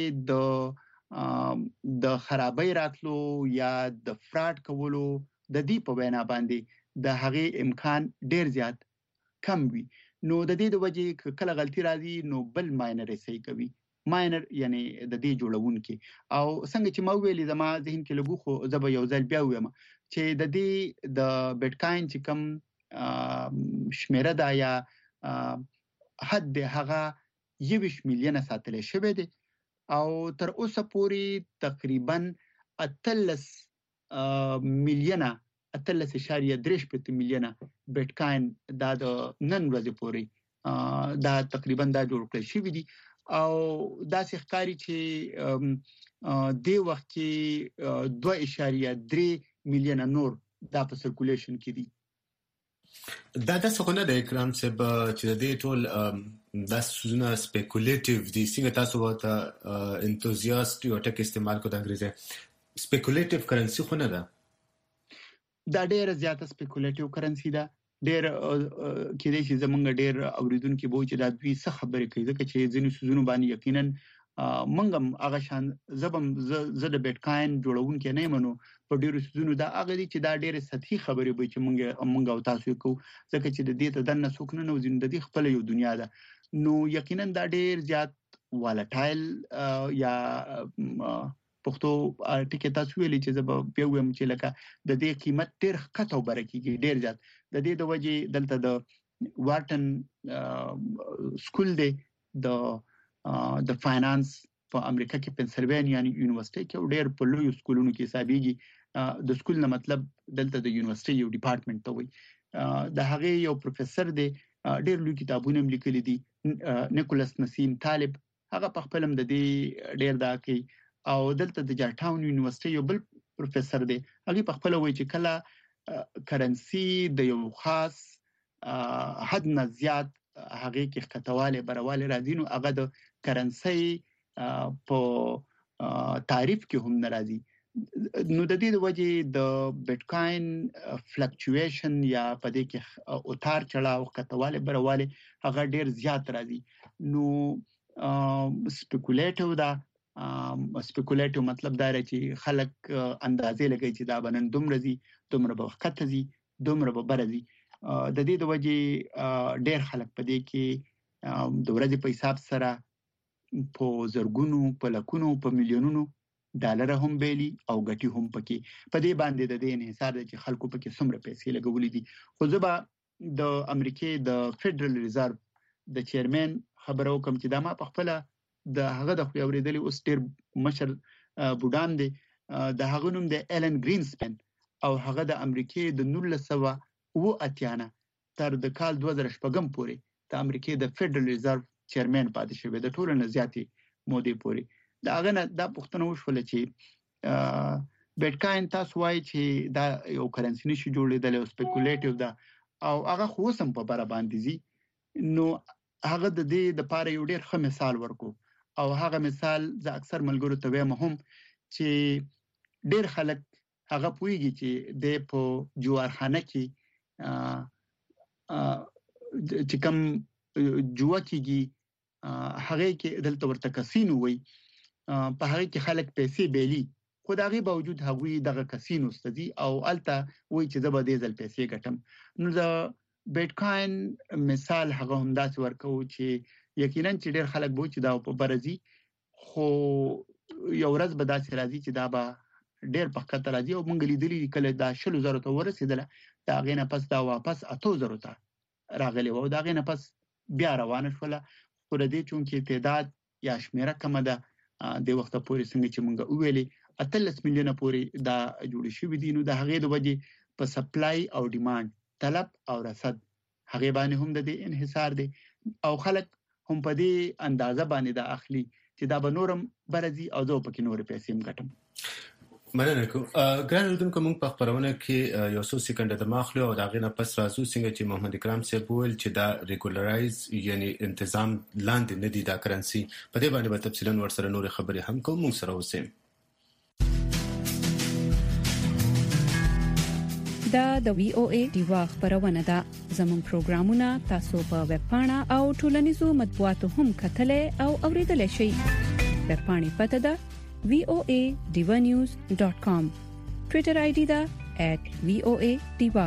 د خرابۍ راتلو یا د فراډ کولو د دې په وینا باندې د هغې امکان ډیر زیات کم وي. نو د دې د وجې کله غلطي راځي نو بل ماینر یې صحیح کوي. ماینر یعنی د دې جوړونکي. او څنګه چې ما ویلي زما ذهن کې لګو، خو زه به یو ځل بیا وایم چې د دې د بیتکاین چې کم شمیره ده یا حد دی هغه 21 میلیونه ساتل شوی دی او تر اوسه پورې تقریبا 13 میلیونه 13.3 میلیونه بیتکاین دا د نن ورځې پورې دا تقریبا دا جوړ کړل شوی دی. او دا ښکاري چې د وخت کې 2.3 میلیونه نور دا په سرکولیشن کې دي. دا څه نه د اکرام صاحب چې د دې ټول د سوزونه سپیکولیټیو دي، څنګه تاسو ورته انتوزیاست یو ټکی استعمال کو د انګریزي سپیکولیټیو کرنسي خو نه ده. دا ډیره زیاته سپیکولیټیو کرنسي ده. ډیر کېدای شي زمونږ ډیر اوریدونکو به چې دا دوی څه خبرې کوي، ځکه چې ځینې سوزونه باندې یقینا منګم هغه شان زه د بیتکاین جوړونکو نه منو په ډیرو سوزونو دا هغه دي چې دا ډیره سطحي خبرې به چې مونږ او تاسو کو، ځکه چې د دې ته دنه څوک نه نو زین د دې خپل یو دنیا ده. نو یقینا دا ډیر زیات والټایل یا پښتو ټکی تاسو ویلي چې زه به ویم چې لکه د دې قیمت ډیر ښکته او برکیږي ډیر زیات. د دې د وجې دلته د وارټن سکول دی د فاینانس په امریکا کې پنسلوانیا یونیورسيټي کې ډیر په لوی سکولونو کې حسابيږي. د سکول نه مطلب دلته د یونیورسيټي یو ډپارټمنټ ته وي. د هغه یو پروفیسور دی ډېر لوی کتابونه لیکلي دي. نیکولاس نسیم طالب هغه په خپل د دې ډېر دا کوي او دلته د جارټاون یونیورسيټي یو بل پروفیسور دی هغه په خپل وایي چې کله کرنسي د یو خاص حد نه زیات هغه کې خطواله برواله راځي نو هغه د کرنسي په تعریف کې هم ناراضي. نو د دې د وجې د بیتکوین فلکچویشن یا په دې کې اوتار چړاو خطواله برواله هغه ډیر زیات راځي. نو سپیکولیټیو دا سپیکولیټیو مطلب دا دی چې خلک اندازې لګي چې دا بنن دومره زی دومره به وخت زی دومره به برزي. د دې د وجې ډیر خلک په دې کې د ورځې په حساب سره په زرګونو په لکونو په میلیونونو ډالر هم بیلی او ګټي هم پکې په دې باندې د دې انحصار دی چې خلکو پکې څومره پیسې لګولې دي. خو زبا د امریکای د فدرال ریزرو د چیرمن خبرو کوم چې دا ما په خپل د هغه د خو اوریدلې اوس ډیر مشر بوډان دی د هغه نوم د ایلن گرینسپن او هغه د امریکای د 1980 تر د کال 2014 پورې د امریکای د فدرال ریزرو چیرمن پاتې شوی د ټولو نه زیاتې مودې پورې. دا غنه دا پښتنه وشول چې بیتکوین تاسو وایي چې دا یو کرنسي نشي جوړېدل او سپیکولیټیو دا او هغه خو سم په بار باندې زی. نو هغه د دې د پاره یو ډیر ښه مثال ورکو او هغه مثال ز اکثر ملګرو ته وایم هم چې ډیر خلک هغه پوېږي چې د په جوارخانه کې چې کوم جوه کېږي هغه کې دلته ورته کسینو وي په هغه کې خلک پیسې بیلی خو دا غي باوجود هغه دغه کسینو ستدي او الته وای چې زبر دې ځل پیسې ګټم. نو د بیتکوین مثال هغه هم داسې ورکو چې یقینا چې ډېر خلک بو چې دا په برزي خو یو ورځ به داسې راځي چې دا به ډېر په خطر راځي او مونږ لیدلې کله دا 100,000 ته ورسېدل دا غینه پس دا واپس 8,000 ته راغلی و دا غینه پس بیا روان شول. خو د دې چونکې تعداد یا شمیره کم ده د وخت پورې څنګه چې مونږ ویلي 13 میلیونه پورې دا جوړ شوی دي. نو د هغې د وجې په سپلای او ډیماند طلب او رسد هغه باندې هم د دې انحصار دی او خلک هم په دې اندازه باندې دا اخلي چې دا به نورم برزي او زه پکې نور پیسې هم ګټم. مننه کوم. ګران اردوونکو موږ په خبرونه کې یو څو سکند د ماخلو او دا غینه پس راځو څنګه چې محمد اکرام صاحب وویل چې دا ریګولرایز یعنی تنظیم لاندې نه دي دا کرنسي په دې باندې به تفصیلا ورسره نور خبرې هم کوم موږ سره اوسئ. دا د وی او ای دیوا خبرونه ده. زموږ پروګرامونه تاسو په ویب پاڼه او ټولنیزو مطبوعاتو هم کتلې او اوریدلای شئ. ویب پاڼې پته ده voanews.com. ټوئیټر آی ډی ده @voadiva.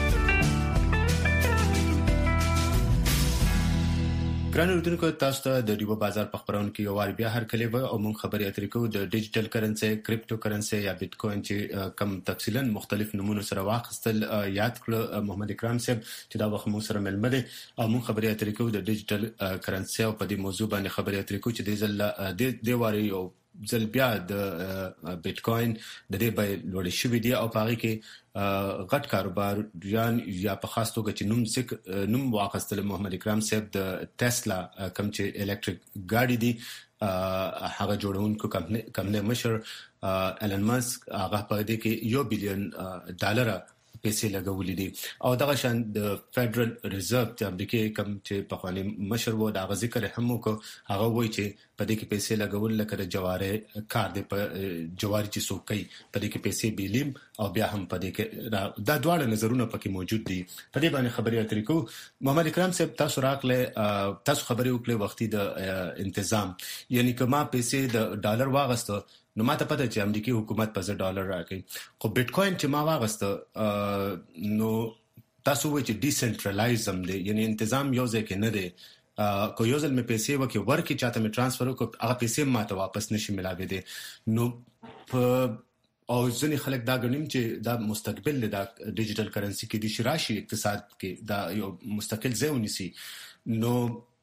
ګران اردوونکو تاسو ته د ډیوا بازار په خبرونه کې یو وار بیا هر کله و او موږ خبرې اترې کوو د ډیجیټل کرنسي کریپټو کرنسي یا بیتکوین چې کم تفصیلا مختلف نمونه سره واخستل یاد کړ محمد اکرام صاحب چې دا وخت موږ سره ملمده او موږ خبرې اترې کوو د ډیجیټل کرنسي او په دې موضوع باندې خبرې اترې کوو چې د واری یو ځل بیا د بیتکوین د دې به لوړ شوی دی او په هغه کې غټ کاروباریان یا په خاص توګه چې نوم واخستل محمد اکرام صاحب د ټسلا کوم چې الکتریک ګاډي دی هغه جوړونکو کمپنی مشر ایلن ماسک هغه په دې کې $1 بلین پیسې لګولې دي او دغه شان د فدرال ریزرو د امریکای کوم چې په خواني مشر وو دا ذکر هم وکړ هغه وایي چې په دې کې پیسې لګول لکه د جواره کار دی په جواری چې څوک کوي په دې کې پیسې بیلیم او بیا هم په دې کې دا دواړه نظرونه پکې موجود دي. په دې باندې خبرې اترې کوو. محمد اکرام صاحب تاسو راغله تاسو خبرې وکړه وختي د تنظیم یعنی کما پیسې د ډالر واغسته نو ماته پته چې امریکای حکومت په $1 راکړي خو بیتکوین چې ما واغسته نو تاسو وایي چې ډیسنټرلایزم دی یعنی تنظیم یو ځای کې نه دی کو یو ځل مې پیسې وکي ورکې چاته مې ترانسفر وکړ هغه پیسې ماته واپس نشي ملاوي دي. نو او ځینې خلک دا غنیم چې دا مستقبل دا ډیجیټل کرنسي کې د شراشي اقتصاد کې دا یو مستقل ځای ونیسي. نو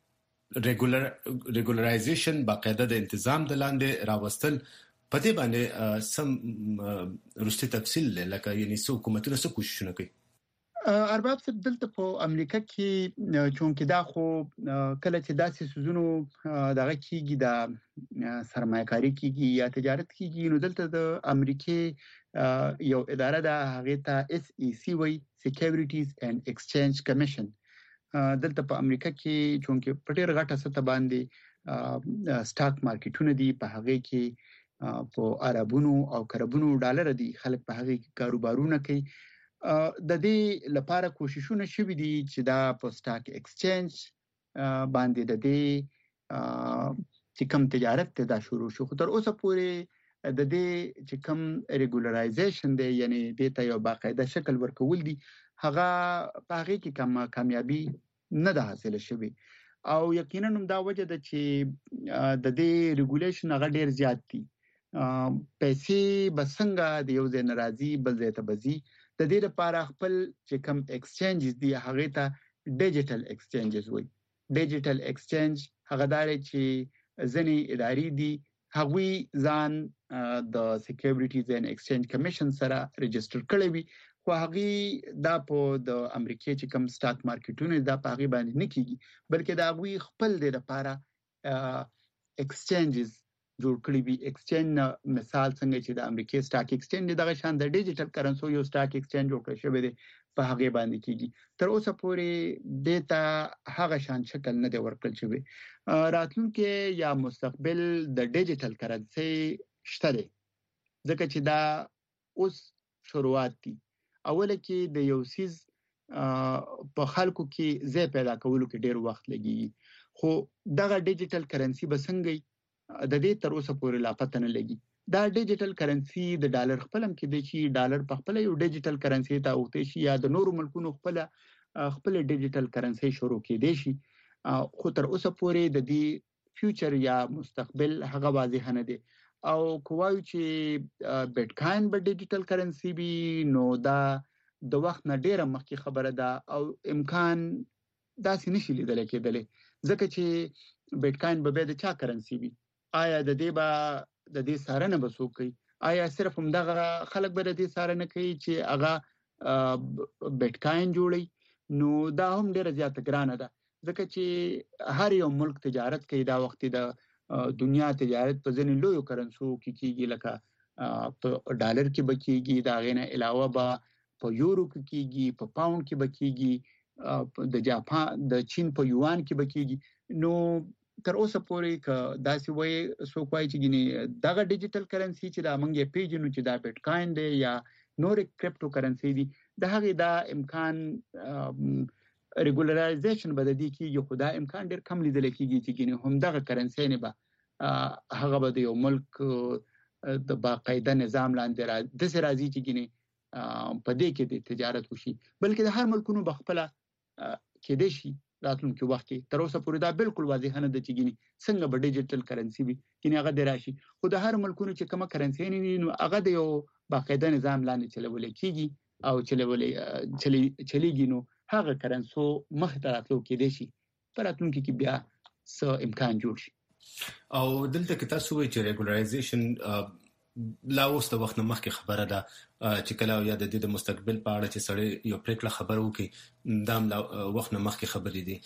ریګولرایزیشن باقاعده د تنظیم د لاندې راوستل په دې باندې سم روستي تفصیل لکه یعنی څو حکومتونه څه کوششونه کوي. ارباب صاحب دلته په امریکا کې چونکه دا خو کله چې داسې سوزونو دغه کېږي د سرمایه‌کاري کېږي یا تجارت کېږي نو دلته د امریکای یو اداره ده هغه ته SEC وای سکیورټیز اینڈ ایکسچینج کمیشن دلته په امریکا کې چونکه په ډېر غټه سطح باندې سٹاک مارکیټونه دي په هغه کې په عربونو او کربونو ډالر دي خلک په هغه کې کاروبارونه کوي د دې لپاره کوششونه شوي دي چې دا په سٹاک ایکسچینج باندې د دې چې کوم تجارت ته دا شروع شو خو تر اوسه پورې د دې چې کوم ریګولرایزیشن دی یعنی د ته یو باقاعده شکل ورکول دي هغه په هغه کې کوم کامیابی نه ده حاصله شوی او یقینا هم دا وجه ده چې د دې ریګولیشن هغه ډیر زیات دي پیسې بسنګ د یو ځای ناراضي بل ځای ته بزي د دې لپاره خپل چې کوم ایکسچینجز دي هغه ته ډیجیټل ایکسچینجز وایي ډیجیټل ایکسچینج هغه دار چې ځنی ادارې دي هغوی ځان د سکیورټیز اینڈ ایکسچینج کمیشن سره ريجستره کړی وي خو هغه دا په د امریکای چې کوم سٹاک مارکیټونه دا په هغه باندې نه کیږي بلکې دا هغوی خپل د لپاره ایکسچینجز جوړ کړی وي ایکسچینج مثال څنګه چې د امریکای سٹاک ایکسچینج دغه شان د ډیجیټل کرنسو یو سٹاک ایکسچینج جوړ کړی شوی دی په هغه باندې کیږي تر اوسه پورې ډیټا هغه شان شکل نه دی ورکړل شوی راتلونکي یا مستقبل د ډیجیټل کرنسي شته دی ځکه چې دا اوس شروعات دي اوله کې د یو سیز په خلکو کې ځای پیدا کولو کې ډیر وخت لګي خو دغه ډیجیټل کرنسي بسنګي د دې تر اوسه پورې لا پته نه لګي دا ډیجیټل کرنسي د ډالر خپلم کې د چی ډالر په خپل یو ډیجیټل کرنسي ته اوته شي یا د نورو ملکونو خپل ډیجیټل کرنسي شروع کېدي شي خو تر اوسه پورې د دې فیوچر یا مستقبل هغه واضح نه دی او کوایو چې بیتکاین به ډیجیټل کرنسي وي نو دا د وخت نه ډیره مخکې خبره ده او امکان داسې نشي لیدل کېدلی ځکه چې بیتکاین به د چا کرنسي وي آیا د دې سارنه بسو کوي آیا صرف هم دغه خلک به د دې سارنه کوي چې هغه بیتکاین جوړي نو دا هم ډیره زیاته ګرانه ده ځکه چې هر یو ملک تجارت کوي دا وخت د دنیا تجارت په ځینې لویو کرنسو کې کیږي لکه په ډالر کې بکیږي دا غینه علاوه به په یورو کې کیږي په پاوند کې بکیږي د جاپان د چین په یوان کې بکیږي نو تر اوسه پورې ک داسې وای سو کوی چې ګینه دغه ډیجیټل کرنسي چې دا مونږه پیژنو چې دا بیتکاین دی یا نور کریپټو کرنسي دی د هغه دا امکان ریګولرایزیشن بد دي کې خو دا امکان ډیر کم لیدل کېږي چې ګینه هم دغه کرنسي نه به هغه به یو ملک د باقاعده نظام لاندې د سرازي چې ګینه په دې کې د تجارت وشي بلکې د هر ملکونو بخپله کې دي شي راتلونکي وخت کې تر اوسه پورې دا بالکل واضح نه ده چې ګینه څنګه به ډیجیټل کرنسي وي ګینه هغه دراشي خو د هر ملکونو چې کومه کرنسي نه نو هغه د یو باقاعده نظام لاندې چلول کېږي او چلیږي نو هغه کرنسو مخ ته راتلو کې دي شي پر راتلونکي کې بیا څه امکان جوړ شي او دلته کې تاسو وایي چې ریګولرایزیشن لا اوس د وخت مخکې خبره ده چې کله یا د دې د مستقبل په اړه چې سړی یو پریکړه خبر وکړي دا وخت مخکې خبرې دي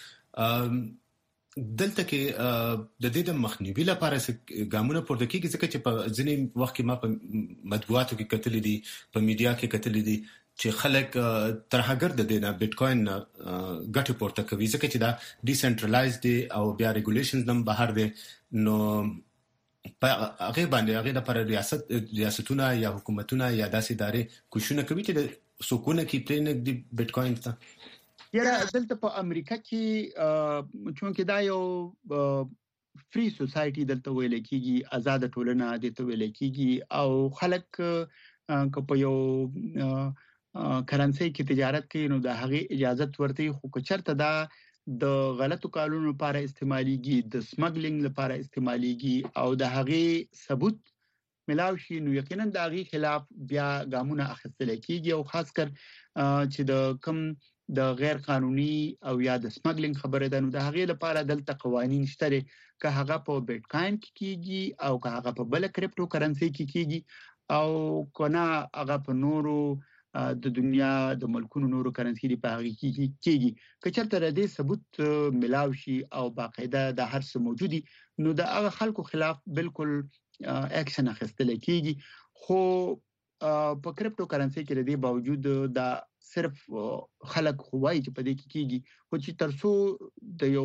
دلته کې د دې د مخنیوي لپاره ګامونه پورته کیږي ځکه چې په ځینې وخت کې ما په مطبوعاتو کې کتلې دي په میډیا کې کتلې دي چې خلک ترهګر د دې نه بیتکاین ګټه پورته کوي ځکه چې دا ډیسنټرلایز دي او بیا ریګولیشنز هم بهر دي نو هغه باندې هغه د پر ریاستونه یا حکومتونه یا داسې ادارې کوشونه کوي چې د سکونه کې پرېنګ دی بیتکاین ته یاره دلته په امریکا کې چونکه دا یو فری سوسايټي دلته ویل کېږي آزاد ټولنه دلته ویل کېږي او خلک په یو کرنسي کې تجارت کوي نو د هغه اجازه ورته خو چرته دا د غلطو کارونو لپاره استعماليږي د سمګلینګ لپاره استعماليږي او د هغه ثبوت ملاوي شي نو یقینا د هغه خلاف بیا ګامونه اخیستل کېږي او خاص کر چې د کم د غیر قانوني او یا د سمګلینګ خبره ده نو د هغه لپاره دلته قوانين شته که هغه په بیتکاین کې کیږي او که هغه په بل کریپټو کرنسي کې کیږي او کنه هغه په نورو د دنیا د ملکونو نورو کرنسي دی په هغه کېږي که چېرته د دې ثبوت ملاو شي او باقاعده د هر څه موجودي نو د هغه خلکو خلاف بالکل اکشن اخیستل کېږي خو په کریپټو کرنسي کې د دې باوجود دا صرف خلک خوای چې په دې کې کېږي خو چې ترڅو د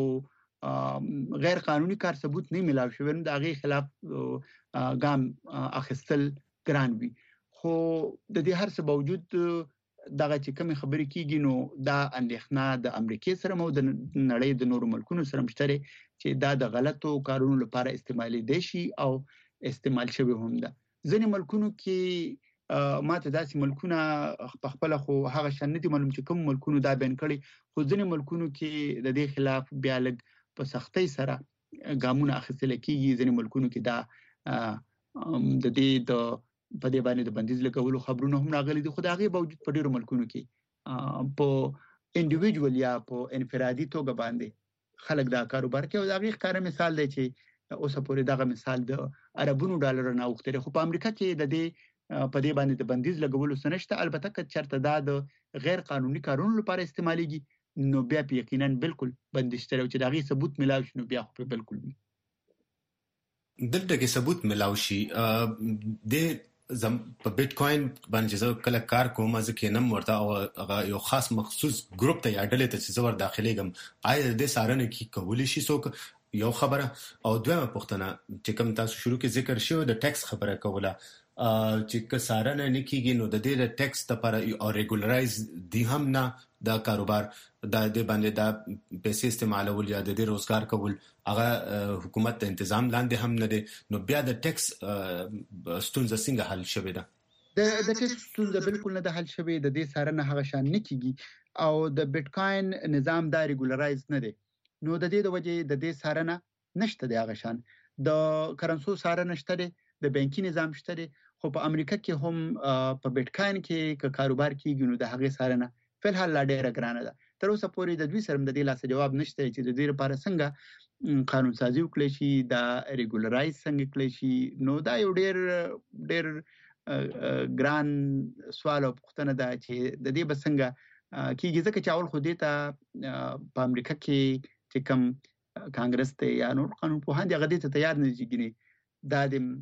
یو غیر قانوني کار ثبوت نه ملاو شوی نو د هغه خلاف ګام اخیستل ګران وي خو د دې هر څه باوجود دغه چې کوم خبرې کیږي نو دا اندېښنه د امریکای سره مو د نړۍ د نورو ملکونو سره مشترک چې دا د غلطو کارونو لپاره استعمالي دي شي او استعمال شوی هم ده ځینې ملکونو کې ماته داسې ملکونه په خپل خو هغه شان نه دي معلوم چې کوم ملکونو دا بین کړي خو ځینې ملکونو کې د دې خلاف بیا لږ په سختۍ سره ګامونه اخیستل کېږي ځینې ملکونو کې دا د دې د په دې باندې د بندیز لګولو خبرونه هم راغلي دي خو دا غي باوجود په ډیرو ملکونو کې په انډیویډوال یا په انفرادي توګه باندې خلک دا کاروبار کوي او دا غي ښکاره مثال دی چې اوس پورې دغه مثال د عربونو ډالر نه اوخته خو په امریکا کې د دې په دې باندې د بندیز لګولو سنشته البته که چرته دا د غیر قانوني کارونو لپاره استعماليږي نو بیا یقینا بالکل بندیز تر او چې دا غي ثبوت ملاو شي نو بیا خو بالکل وي دلته کې ثبوت ملاو شي د په بیت کوین باندې زه کله کار کوم ځکه نم ورته او یو خاص مخصوص ګروپ ته یا ډلې ته چې زور داخليږم آیا د سارنه کې کولی شي څوک یو خبره او دویمه پوښتنه چې کوم تاسو شروع کې ذکر شوی د ټیکس خبره کوله چې کسارنه نکیږي نو د دې ټیکس لپاره او ریګولرایز دي هم نه دا کاروبار د دې باندې دا پیسې استعمالول یا د دې روزګار کول هغه حکومت ته تنظیم لاندې هم نه دي نو بیا د ټیکس ستونزه څنګه حل شوه ده د ټیکس ستونزه بالکل نه ده حل شوه د دې سارنه هغه شان نکیږي او د بیت کوین نظام دا ریګولرایز نه دی نو د دې د وجې د دې سارنه نشته دی هغه شان د کرنسو سارنه نشته دی د بانکي نظام شته دی خو په امریکا کې هم په بیت کوین کې کاروبار کیږي نو د هغه سارنه په الحال لا ډیره ګرانه ده تر اوسه پورې د دوی سره د دې لاسه جواب نشته چې د دې لپاره څنګه قانون سازي وکړي شي دا ریګولرایز څنګه کړي شي نو دا یو ډیر ګران سوال او پوښتنه ده چې د دې بسنګ کیږي ځکه چې اول خو دې ته په امریکا کې چې کوم کانګرس ته یا نور قانون په هند غدي ته تیار نه دي دا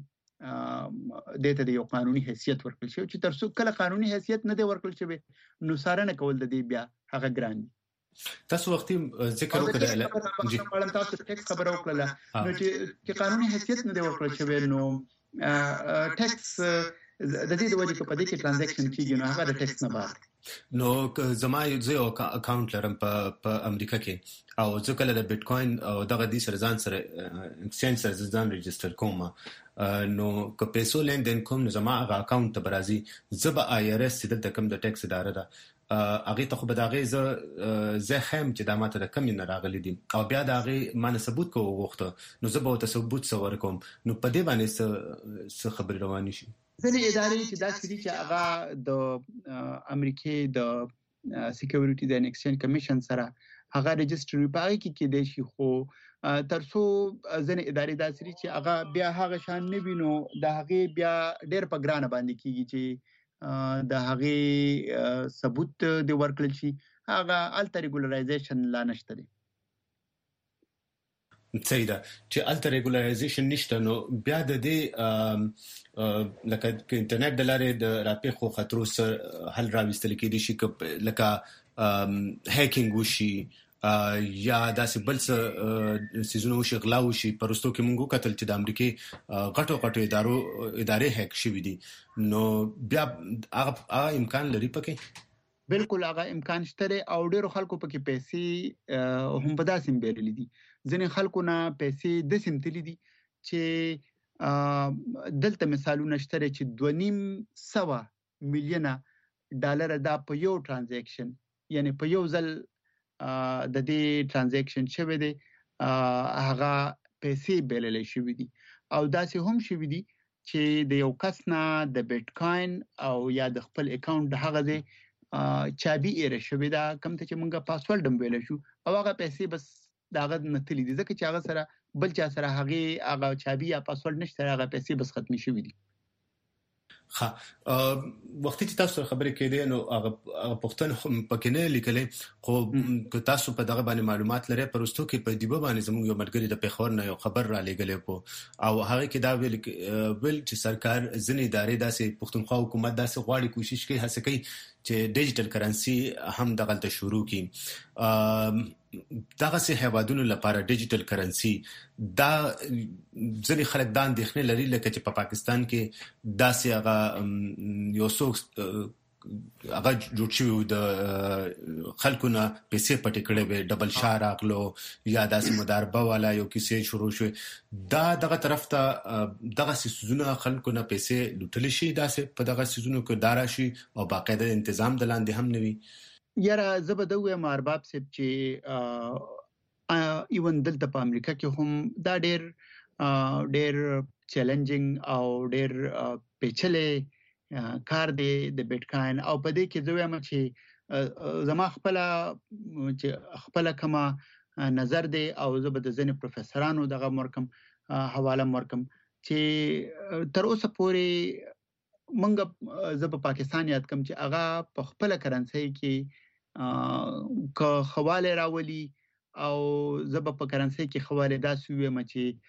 د دې یو قانوني حیثیت ورکړل شي چې ترڅو کله قانوني حیثیت نه دی ورکړل شي نو سارنه کول د دې بیا هغه ګران دي تاسو وختي ذکر وکړل جی تاسو ټیکس خبر وکړل نو چې قانوني حیثیت نه دی ورکړل شي نو ټیکس د دې د وجې په دې کې ترانزیکشن کیږي نو هغه د ټیکس نه بار نو زما یو اکاونټ لرم په امریکا کې او ځکه کله د بیت کوین او دغه د سرزان سره ایکسچینج سره ځان ريجستره کوم نو که پیسو لیندین کوم نو زما هغه اکاونټ ته برازي زب آی ار اس د کوم د ټیکس اداره ده هغه ته خو به دغه زه هم چې د ماته د کم نه راغلي دي او بیا دغه مان ثبوت کو وغوښته نو زه به ثبوت څور کوم نو په دې باندې څه خبر رواني شي ځینې ادارې چې دا سړي چې هغه د امریکای د سکیورټي د ایکسچینج کمیشن سره هغه ريجستري پاره کې دی شي خو ترڅو ځینې ادارې دا سړي چې هغه بیا هغه شان نه وینو د هغه بیا ډېر په ګرانه باندې کیږي چې د هغه ثبوت دی ورکړل شي هغه الټر ریګولرایزیشن لا نشته دی صحیح ده چې الټر ریګولرایزیشن نشته نو بیا د دې لکه انټرنیټ د لارې د راپېښو خطرو سره حل راوستل کېدي شي لکه هیکینګ وشي یا داسې بل څه سيزونو وشي غلا وشي پرستو کې موږ کتل چې د امریکای غټو ادارې هیک شوې دي نو بیا هغه امکان لري پکې بالکل هغه امکان شته او ډیرو خلکو پکې پیسې هم په داسې بیرلې دي ځینې خلکو نه پیسې د سیمتلې دي چې دلته مثالونه شته چې 2.5 مليون ډالر دا په یو ترانزیکشن یعنی په یو ځل د دې ترانزیکشن شوه دی هغه پیسې بیرلې شوې دي او داسې هم شوې دي چې د یو کس نه د بیت کوین او یا د خپل اکاونټ هغه دی چابي ایره شوې ده کوم ته چې مونږه پاسورډ هم ویل شو او هغه پیسې بس داغه نتلې دي ځکه چې هغه سره بل چا سره هغه چابي یا پاسورډ نشته هغه پیسې بس ختمي شوې دي ها وختي چې تاسو خبرې کړې نو هغه پښتون پکې نه لیکلې خو که تاسو په دغه باندې معلومات لرئ پرستو کې په دیبه باندې زموږ یو ملګری د پیښور نه یو خبر را لګلې په او هغه کې دا ویل چې سرکار ځنې ادارې داسې پښتونخوا حکومت داسې غواړي کوشش کوي هڅه کوي چې ډیجیټل کرنسي هم دغلته شروع کړي دغه سه هوادونو لپاره ډیجیټل کرنسي دا ځنې خلک دا اندېښنې لري لکه چې په پاکستان کې داسې هغه یو څوک هغه جوړ شوی د خلکو نه پیسې پټې کړې وي ډبل شار اغلو یا داسې مداربه والا یو کیسې شروع شوی دغه طرف ته دغه سيزونه خلکو نه پیسې لوټل شي داسې په دغه سيزونو کې دارا شي او باقاعده تنظیم د لاندې هم نوي یاره زبدوې مارباب سپ چې ایون دلته په امریکا کې هم دا ډېر چیلنجینګ او ډېر پیچلې کار دی د بیټکاین او په دې کې زویم چې زما خپل کما نظر دی او زبد ځنې پروفیسورانو دغه مرکم حواله مرکم چې تر اوسه پورې منګه زب پاکستان یاد کم چې هغه په خپل کرنسي کې که خواله راولي او زب په کرنسي کې خواله داسې وي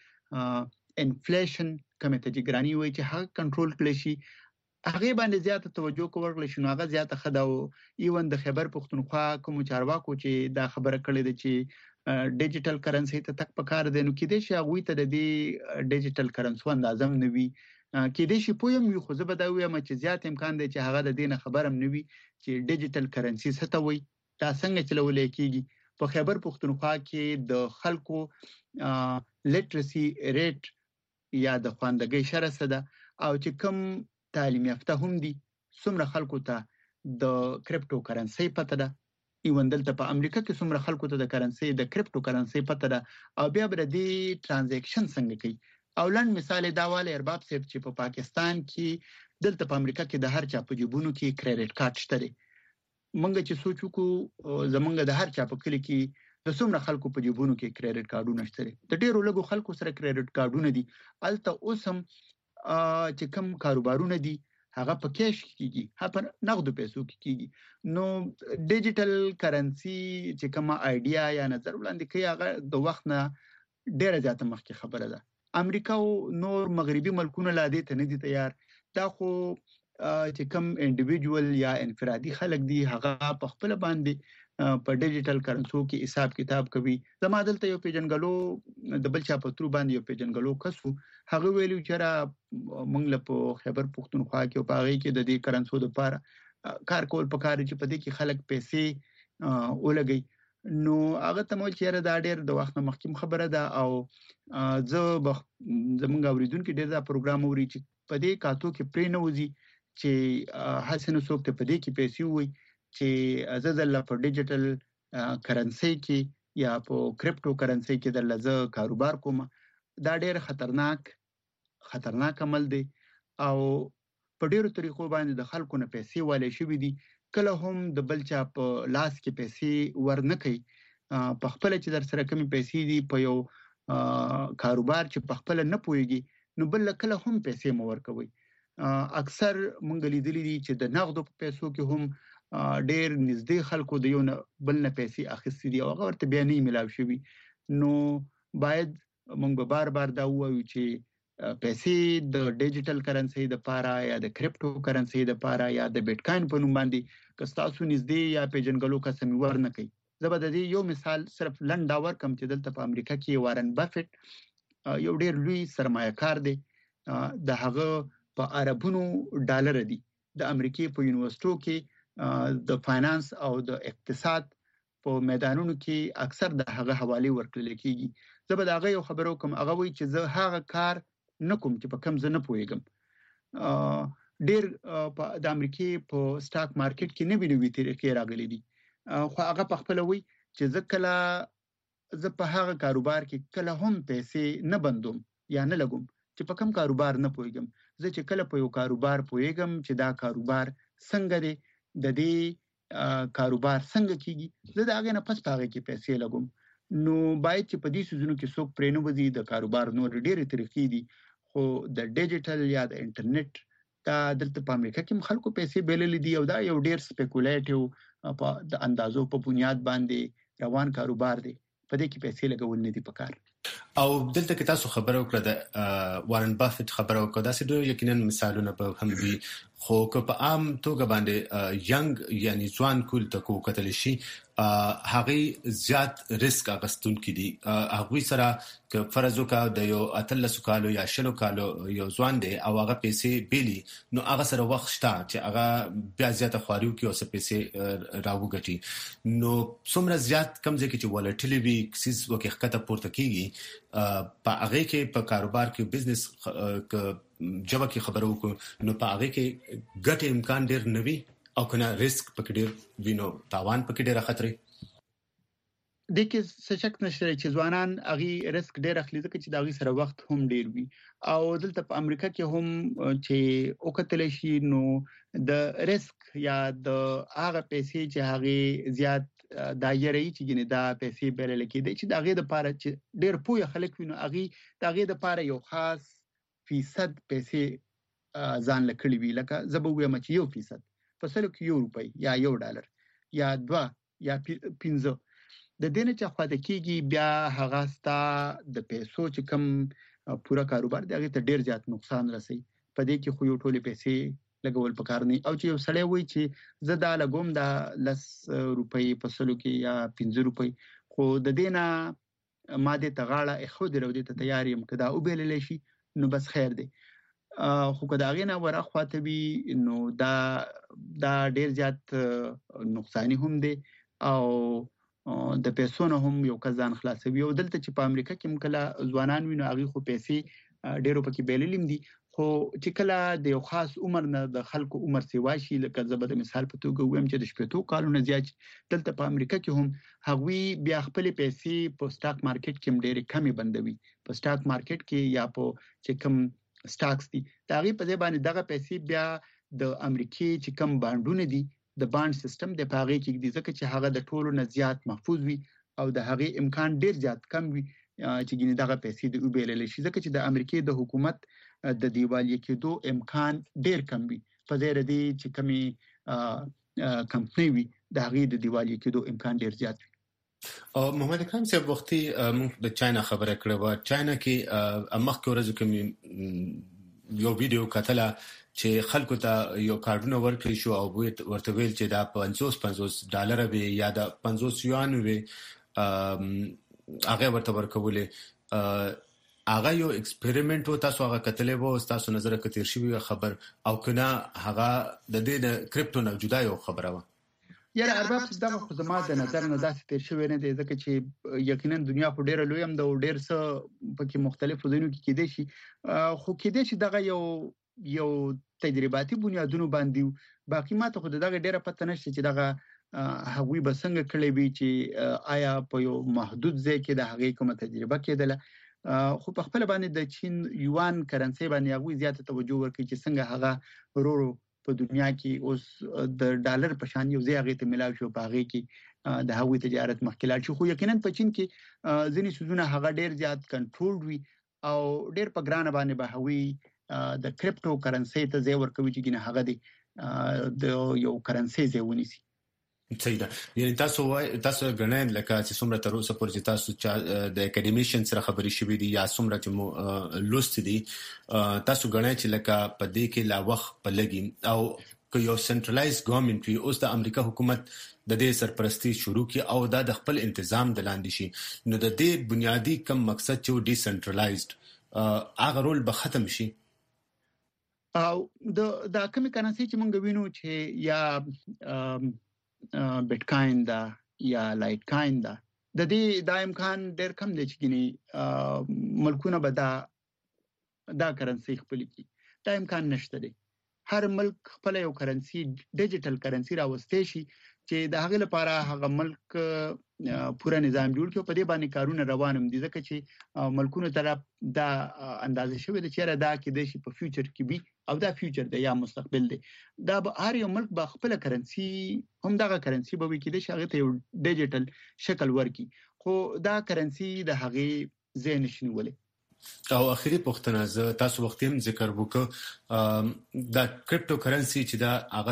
چې انفلیشن کومه تجګرانی وي چې هغه کنټرول کړي شي هغه باندې زیاته توجه کوي شنو هغه زیاته خداو ایون د خبر پښتونخوا کوم چارواکو چې دا خبره کړې ده چې ډیجیټل کرنسي ته تک پکار دي نو کې دې شي هغه ته د دې ډیجیټل کرنسي اندازم نوي کې دې شي پویم یو خو زه به دا وایم چې زیات امکان دی چې هغه د دینه خبرم نوي چې ډیجیټل کرنسي څه ته وایي دا څنګه چلول کېږي په خیبر پښتونخوا کې د خلکو لیټرسي ریټ یا د خواندګۍ شرح څه ده او چې کوم تعلیم یافته هم دي څومره خلکو ته د کریپټو کرنسي پته ده ایون دلته په امریکا کې څومره خلکو ته د کرنسي د کریپټو کرنسي پته ده او بیا بر دې ترانزیکشن څنګه کوي او لن مثال دا واله ارباب صاحب چې په پاکستان کې دلته په امریکا کې د هر چا په جیبونو کې کریډټ کارت شته مونږ چې سوچو کو زمونږ د هر چا په کلی کې د څومره خلکو په جیبونو کې کریډټ کارتونه شته د ډیرو لږو خلکو سره کریډټ کارتونه دي الته اوسم چې کوم کاروبارونه دي هغه په کیش کېږي هغه په نقدو پیسو کېږي نو ډیجیټل کرنسي چې کومه آیډیا یا نظر وړاندې کوي هغه د وخت نه ډیره زیاته مخکې خبره ده امریکا او نور مغربي ملکونه لا دي ته نه دي تیار دا خو چې کوم انډیویډوال یا انفرادي خلک دي هغه په خپل باندې په ډیجیټل کرنسو کې حساب کتاب کوي زما دلته یو پیجنګلو د بل چا په تر باندې یو پیجنګلو کسو هغه ویلو چې را موږ له په خیبر پښتونخوا کې او پاغي کې د دې کرنسو لپاره کار کول پکاره چې په دې کې خلک پیسې ولګي نو هغه ته مول چې دا ډېر د وخت مخکې خبره ده او زمونږ اوریدونکو ډېر دا پروګرام اوري چې په دې کاتو کې پرې نه وځي چې حسن څوک ته په دې کې پیسې وي چې ازل په ډیجیټل کرنسي کې یا په کریپټو کرنسي کې د لزه کاروبار کوم دا ډېر خطرناک عمل دی او په ډېرو طریقو باندې د خلکو نه پیسې والي شوې دي کله هم د بل چا په لاس کې پیسې ورنه کوي په خپل چې در سره کمی پیسې دي په یو کاروبار چې په خپل نه پويږي نو بل کله هم پیسې مور کوي اکثر مونږ لیدلې دي چې د نقدو په پیسو کې هم ډېر نږدې خلکو د یو بل نه پیسې اخیستې دي او هغه ورته بیا نه ملاوي شوی نو باید مونږ بار دا وایو چې پیسې د ډیجیټل کرنسي د پاره یا د کریپټو کرنسي د پاره یا د بیټکاین په نوم باندې کستاسو نږدې یا پیجنګلو قسم ورنه کوي زبر د دې یو مثال صرف لنډاور کم چې دلته په امریکا کې وارن بافټ یو ډېر لوی سرمایه‌کار دی د هغه په اربونو ډالر دي د امریکای په یونیورسيټو کې د فاینانس او د اقتصاد په میدانونو کې اکثر د هغه حواله ورکړل کېږي زبر دا یو خبرو کوم هغه وی چې زه هغه کار نکوم چې په کم زه نه پوهیږم ډېر د امریکای په سٹاک مارکیټ کې نه ویني طریقې راغلي دي خو هغه په خپل وی چې زه په هغه کاروبار کې کله هم پیسې نه بندوم یا نه لګوم چې په کم کاروبار نه پوهیږم زه چې کله په یو کاروبار پوهیږم چې دا کاروبار څنګه دی د دې کاروبار څنګه کیږي زه دا غنه پس پاغه کې پیسې لګوم نو باید چې په دې سيزونو کې څوک پرې نه وځي د کاروبار نور ډېرې طریقې دي خو د ډیجیټل یا د انټرنیټ دا دلته په امریکا کې خلکو پیسې بیللې دي او دا یو ډیر سپیکولیټیو په د اندازو په بنیاد باندې روان کاروبار دی، په دې کې پیسې لګول نه دي پکار. او دلته کې تاسو خبرو کړه د وارن بافټ خبرو کړه دا څه یقینا مثالونه په هم دي، خو که په عام توګه باندې ینګ یعنی ځوان کول ته کو کتل شي هغه زیات ریسک اغستون کې دي. هغه سره که فرض وکړو د یو 13 کالو یا 20 کالو یو ځوان دی او هغه پیسې بیلی نو هغه سره وخت شته چې هغه بیا زیاته خواریو کې اوس پیسې راوګټي. نو څومره زیات کم ځکه چې ولټیلیټي کسیز وکړه کته پورته کیږي په هغه کې په کاروبار کې بزنس جواب کې خبرو وکړو نو په هغه کې ګټه امکان ډیر نوي او کنه ریسک پکې ډیر وینو تاوان پکې ډیر خطرې. د کې څه شک نشته چې ځوانان هغه ریسک ډیر اخلي ځکه چې دا غي سره وخت هم ډیر وي او دلته په امریکا کې هم چې وکتل شي نو د ریسک یا د هغه پیسې چې هغه زیات دایره چې ګنې دا پیسې بیل لکې چې دا غي د پاره چې ډیر پوهه خلک وینو هغه دا غي د پاره یو خاص فیصد پیسې ځان لکړي وی لکه زبوږه مچ 1% په سلو کې €1 یا $1 یا 2 یا 15 د دینه چې خواته کیږي بیا هغه ستا د پیسو چې کم پورا کاروبار دی هغه ته ډیر زیات نقصان رسي. په دې کې خو یو ټولې پیسې لګول پکار نه او چې یو سړی وای چې زه دا لګوم دا $10 په سلو کې یا $15 خو د دینه ماده تغاړه خو د رودې ته تیار یم کدا او بیلل شي نو بس خیر دی. خو کدا غینه ورا خواته وی نو دا ډیر زیات نقصانی هم دی او د پیسو نه هم یو کزان خلاصوي او دلته چې په امریکا کې مکلا ځوانان وینو هغه خو پیسې ډیرو پکې بیللیم دي خو چې کله د یو خاص عمر نه د خلکو عمر سیوا شي لکه زبر مثال په توګه ویم چې د 15 کالونو زیات دلته په امریکا کې هم هغوی بیا خپل پیسې په سٹاک مارکیټ کې ډېرې کمې بندوي. په سٹاک مارکیټ کې یا په چې کوم سٹاکس دي دا غي په ځای باندې دغه پیسې بیا د امریکای چې کوم بانډونه دي د بانډ سیستم د پاغي کې دي ځکه چې هغه د ټولو نه زیات محفوظ وي او د هغه امکان ډیر زیات کم وي چې ګینه دغه پیسې د وبېلل شي ځکه چې د امریکای د حکومت د دیوالي کېدو امکان ډیر کم وي په ځای ردی چې کمی کمپنی وي د هغه د دیوالي کېدو امکان ډیر زیات وي. او محمد اکرم صاحب وختي موږ د چاینا خبره کړې و. چاینا کې مخکې ورځو کې یو ویډیو کتله چې خلکو ته یو کارډونه ورکړي شو او ورته ویل چې دا $50 وي یا دا 50 یوان وي هغه ورته ورکولې هغه یو ایکسپریمنت و تاسو هغه کتلې وو تاسو نظر کتیر شي خبر او کنه هغه د دې د کریپټو نه جدا یو خبره و. یاره ارباب دغه خو زما د نظر نه داسې تیر شوی نه دی ځکه چې یقینا دنیا په ډیره لوی هم د ډیر څه پکې مختلفو ځایونو کې کېدې شي خو کېدې شي دغه یو تجرباتي بنیادونو باندې باقی ماته خو دغه ډیره پته نشته چې دغه هغوی به څنګه کړی وي چې آیا په یو محدود ځای کې د هغې کومه تجربه کېدله خو په خپل باندې د چین یوان کرنسي باندې هغوی زیاته توجه ورکړي چې څنګه هغه ورو په دنیا کې اوس د ډالر په شان یو ځای هغه ته ملاو شو په هغه کې د هغوی تجارت مخکلات شو خو یقینا په چین کې ځینې سوزونه هغه ډیر زیات کنټرول وي او ډیر په ګرانه باندې به هغوی د کریپټو کرنسي ته ځای ورکوي چې ګنه هغه د یو کرنسي ځای ونیسي. صحیح ده. یعنی تاسو غنئ لکه چې څومره تر اوسه پورې تاسو د اکیډمیشن سره خبري شوې دي یا څومره چې لوست دي تاسو غنئ چې لکه په دې کې لا وخت په لګي او که یو سنټرلایز ګورنمنت وي اوس د امریکا حکومت د دې سرپرستی شروع کی او د خپل تنظیم د لاندې شي نو د دې بنیادی کم مقصد چې ډي سنټرلایزډ هغه رول به ختم شي او د کومې کرنسي چې مونږ وینو چې یا بیټکاین دا یا لایټ کاین د دې د امکان ډېر کم دی چې ګني ملکونه به دا کرنسي خپل کی دا امکان نشته دی. هر ملک خپل یو کرنسي ډیجیټل کرنسي راوستي شي چې د هغه لپاره هغه ملک پورا نظام جوړ کړي په دې باندې کارونه روانم دي ځکه چې ملکونو طرف دا اندازه شوی د چیرې دا کې د شي په فیوچر کې بي او دا فیوچر دی یا مستقبل دی دا هر یو ملک به خپل کرنسي هم دغه کرنسي به وي کې د شغه ته یو ډیجیټل شکل ورکي خو دا کرنسي د هغه زین نشنولې. او اخیری پوښتنه زه تاسو وخت هم ذکر وکړ دا کرپټو کرنسي چې دا هغه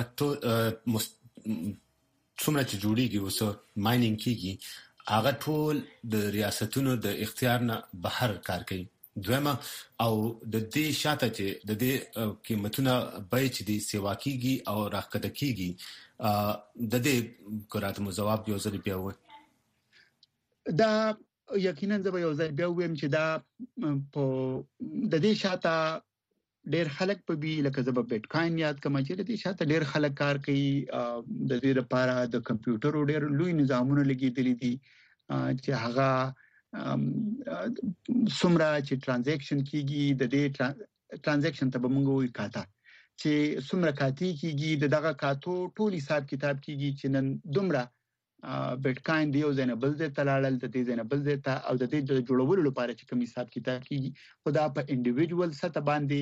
څومره چې جوړیږي اوس ماینینګ کیږي هغه ټول د ریاستونو د اختیار نه بهر کار کوي. دویمه او د دې شاته چې د دې قیمتونه به چې دي سیوا کیږي او راکړه کیږي د دې قرات مو جواب یو ځل بیا و دا یقینا زه یو ځل بیا ویم چې دا په د دې شاته ډېر خلک په بي لکه زه به بیٹکاین یاد کوم چې د دې شاته ډېر خلک کار کوي د دې لپاره د کمپیوټر ډېر لوی نظامونه لګیدلي دي چې هغه سمرا چې ترانزیکشن کیږي د دې ترانزیکشن ته به موږ وایو کاته چې سمرا کاتی کیږي دغه کاتو ټول حساب کتاب کیږي چې نن دومره بیٹکاین دی یو ځنه بل ځای ته لاړل د دې ځنه بل ځای ته او د دې جوړولو لپاره چې کوم حساب کتاب کیږي خدا په انډیویډوال سطح باندې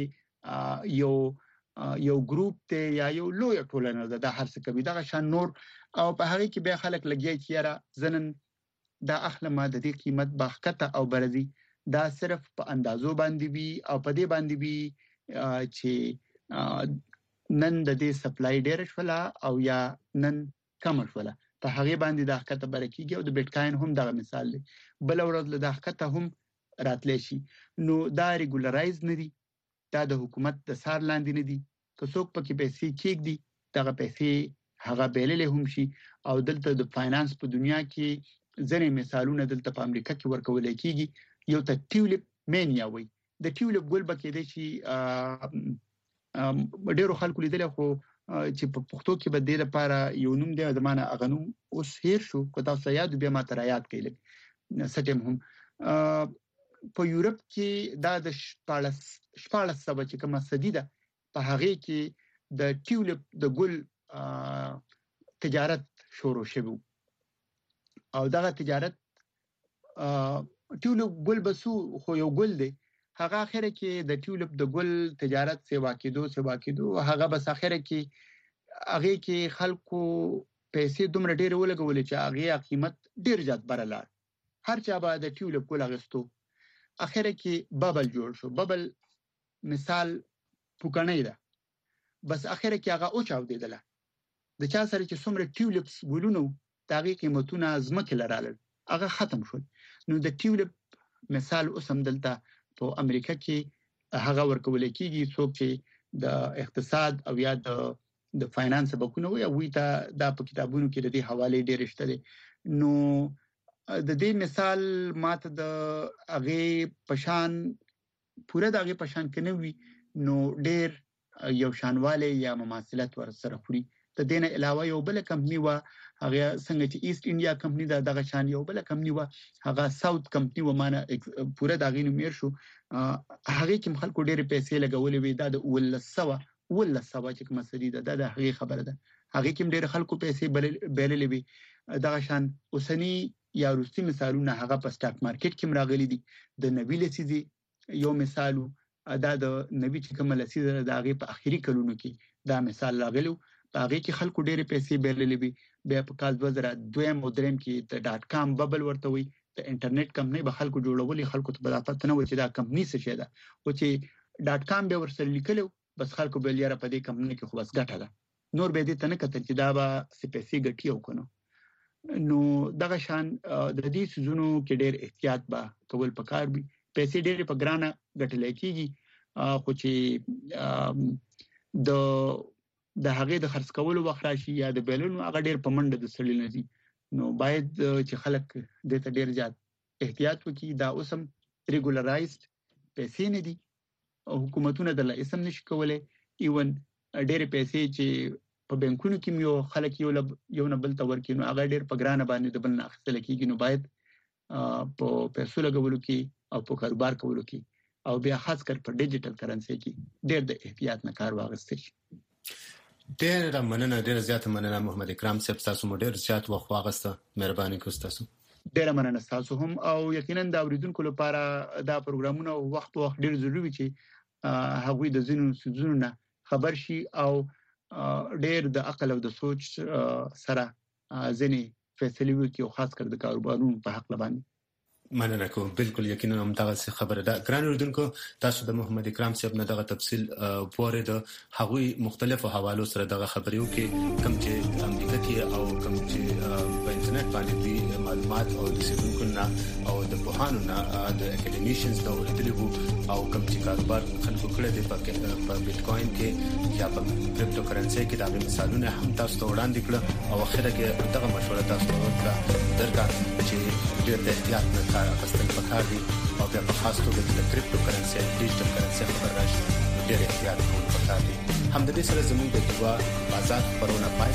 یو ګروپ ته یا یو لوی ټولنه ده د هر څه کوي دغه شان نور او په هغه کې به خلک لګي چې یاره زنن دا اخلمه د دې قیمت باخته او برزي دا صرف په اندازو باندې وي او په دې باندې وي چې نن د دې سپلای ډیر شولا او یا نن کم شولا په هغه باندې د حقیقت برکیږي او د بیٹکاین هم دغه مثال دی بل ورځ له حقیقت هم راتلی شي نو دا ریګولرایز نه دي دا د حکومت د سار لاندې نه دي که څوک پکې پیسې کېږي دغه پیسې هغه بیللې هم شي او دلته د فاینانس په دنیا کې ځینې مثالونه دلته په امریکا کې ورکول کېږي یو ته ټیولپ مینیا وي د ټیولپ ګل بکې د شي ډیرو خلکو لیدل خو چې په پښتو کې به د لپاره یو نوم دی زمانه اغنو اوس هیر شو کو تاسو یاد بیا ما تر یاد کړئ سټم هم په یورپ کې دا د 14 سبا چې کومه صدی ده په هغه کې د ټیولپ د ګل تجارت شروع شوه او دغه تجارت ټیولپ ګل بسو خو یو ګل دی هغه اخره کې د ټیولپ د ګل تجارت سیوا کېدو هغه بس اخره کې هغه کې خلکو پیسې دومره ډېر ولګول چې هغه قیمت ډېر زیات برلار هر چا به د ټیولپ ګل اغستو اخره کې ببل جوړ شو ببل مثال پوکانه ده بس اخره کې هغه او چاو دیدله د چا سره چې څومره ټیولپس ګلونو دغه قیمتونه ازمکه لرالل هغه ختم شول نو د ټیولپ مثال اوس هم دلته په امریکا کې هغه ورکول کېږي څوک چې د اقتصاد او یا د فاینانس بکونه وي او دا په کتابونو کې د دې حواله ډېر شته دي نو د دې مثال ماته د هغه پشان پوره دغه پشان کنه وي نو ډېر یو شانواله یا مماثلت ور سره خوري د دینه علاوه یو بل کمپنی و هغه څنګه چې ایست انډیا کمپنی دغه شان یو بل کمپنی و هغه ساوث کمپنی و مانه پوره دغه نومیر شو هغه کوم خلکو ډېر پیسې لګولې وي دا د ولسوا چې کوم سړي ده د هغه خبره ده هغه کوم ډېر خلکو پیسې بیللې وي دغه شان اوسنی یا روسي مثالونه هغه په سٹاک مارکیټ کې راغلي دي د نوی لسیزي یو مثالو دا د نوی چې کوم لسیزه د هغه په اخیری کلونو کې دا مثال راغلو هغه کې خلکو ډېر پیسې بیللې وي بیا په کال 2002 او 3 کې د ډاټ کام ببل ورته وي د انټرنیټ کمپنۍ به خلکو جوړولې خلکو ته به پته نه و چې دا کمپنۍ څه شي ده او چې ډاټ کام به ورسره لیکلو بس خلکو به لاره په دې کمپنۍ کې خو بس ګټه ده نور به دې ته نه کتل چې دا به سپېسي ګټي او کنه نو دغه شان د دې سيزونو کې ډېر احتیاط به کول پکار وي پیسې ډېر په ګرانه ګټل کېږي خو چې د هغه د خرڅ کولو وخت راشي یا د بیلونو هغه ډېر په منډه د سړی نه دي نو باید چې خلک د ته ډېر زیات احتیاط وکړي دا اوسم ریګولرایزد پیسې نه دي او حکومتونه د اسم نشي کولای ایون ډېر پیسې چې په بانکونو کې یو خلک یو نه بل تور کې نو هغه ډېر په ګرانه باندې د بل نه اخیستل کېږي نو باید په پیسو لګولو کې او په کاروبار کولو کې او بیا خاص کر په ډیجیټل کرنسي کې ډېر د احتیاط نه کار واغستل شي ډېر مننه ډېر زیات مننه محمد اکرام صاحب تاسو مو ډېر زیات وخت واغسته مهرباني کوم تاسو ډېر مننه تاسو هم او یقینا دا اوریدونکو لپاره دا پروګرامونه وخت ډېر ضروری چې هغوی د زینو نه خبر شي او ډېر د عقل او د سوچ سره ځنې فیصلې وکړي او خاص کر د کاروبارونو په حق باندې مننه کوم. بالکل یقینا هم دغه خبره ده. ګران اوردونکو، تاسو د محمد اکرام صاحب نه دغه تفصیل پوره د هغوی مختلفو حوالو سره دغه خبرې وکي کوم چې امریکا کې او کوم چې په انټرنیټ باندې معلومات او د سیدونکو نه او د پوهانو نه د اکیډمیشنز دا ورتلو او کوم چې کاروبار خلکو کړی دی په بیتکوین کې یا په کریپټو کرنسي کې دا مثالونه هم تاسو ته وړاندې کړل او اخر کې دغه مشوره تاسو ته درکړه چې ډېر د احتیاط نه کار اخیستل پکار دي او بیا په خاص توګه د کریپټو کرنسي ډیجیټل کرنسي خبر راشي ډېر احتیاط کول پکار دي. هم د دې سره زموږ د بازار خبرونه پای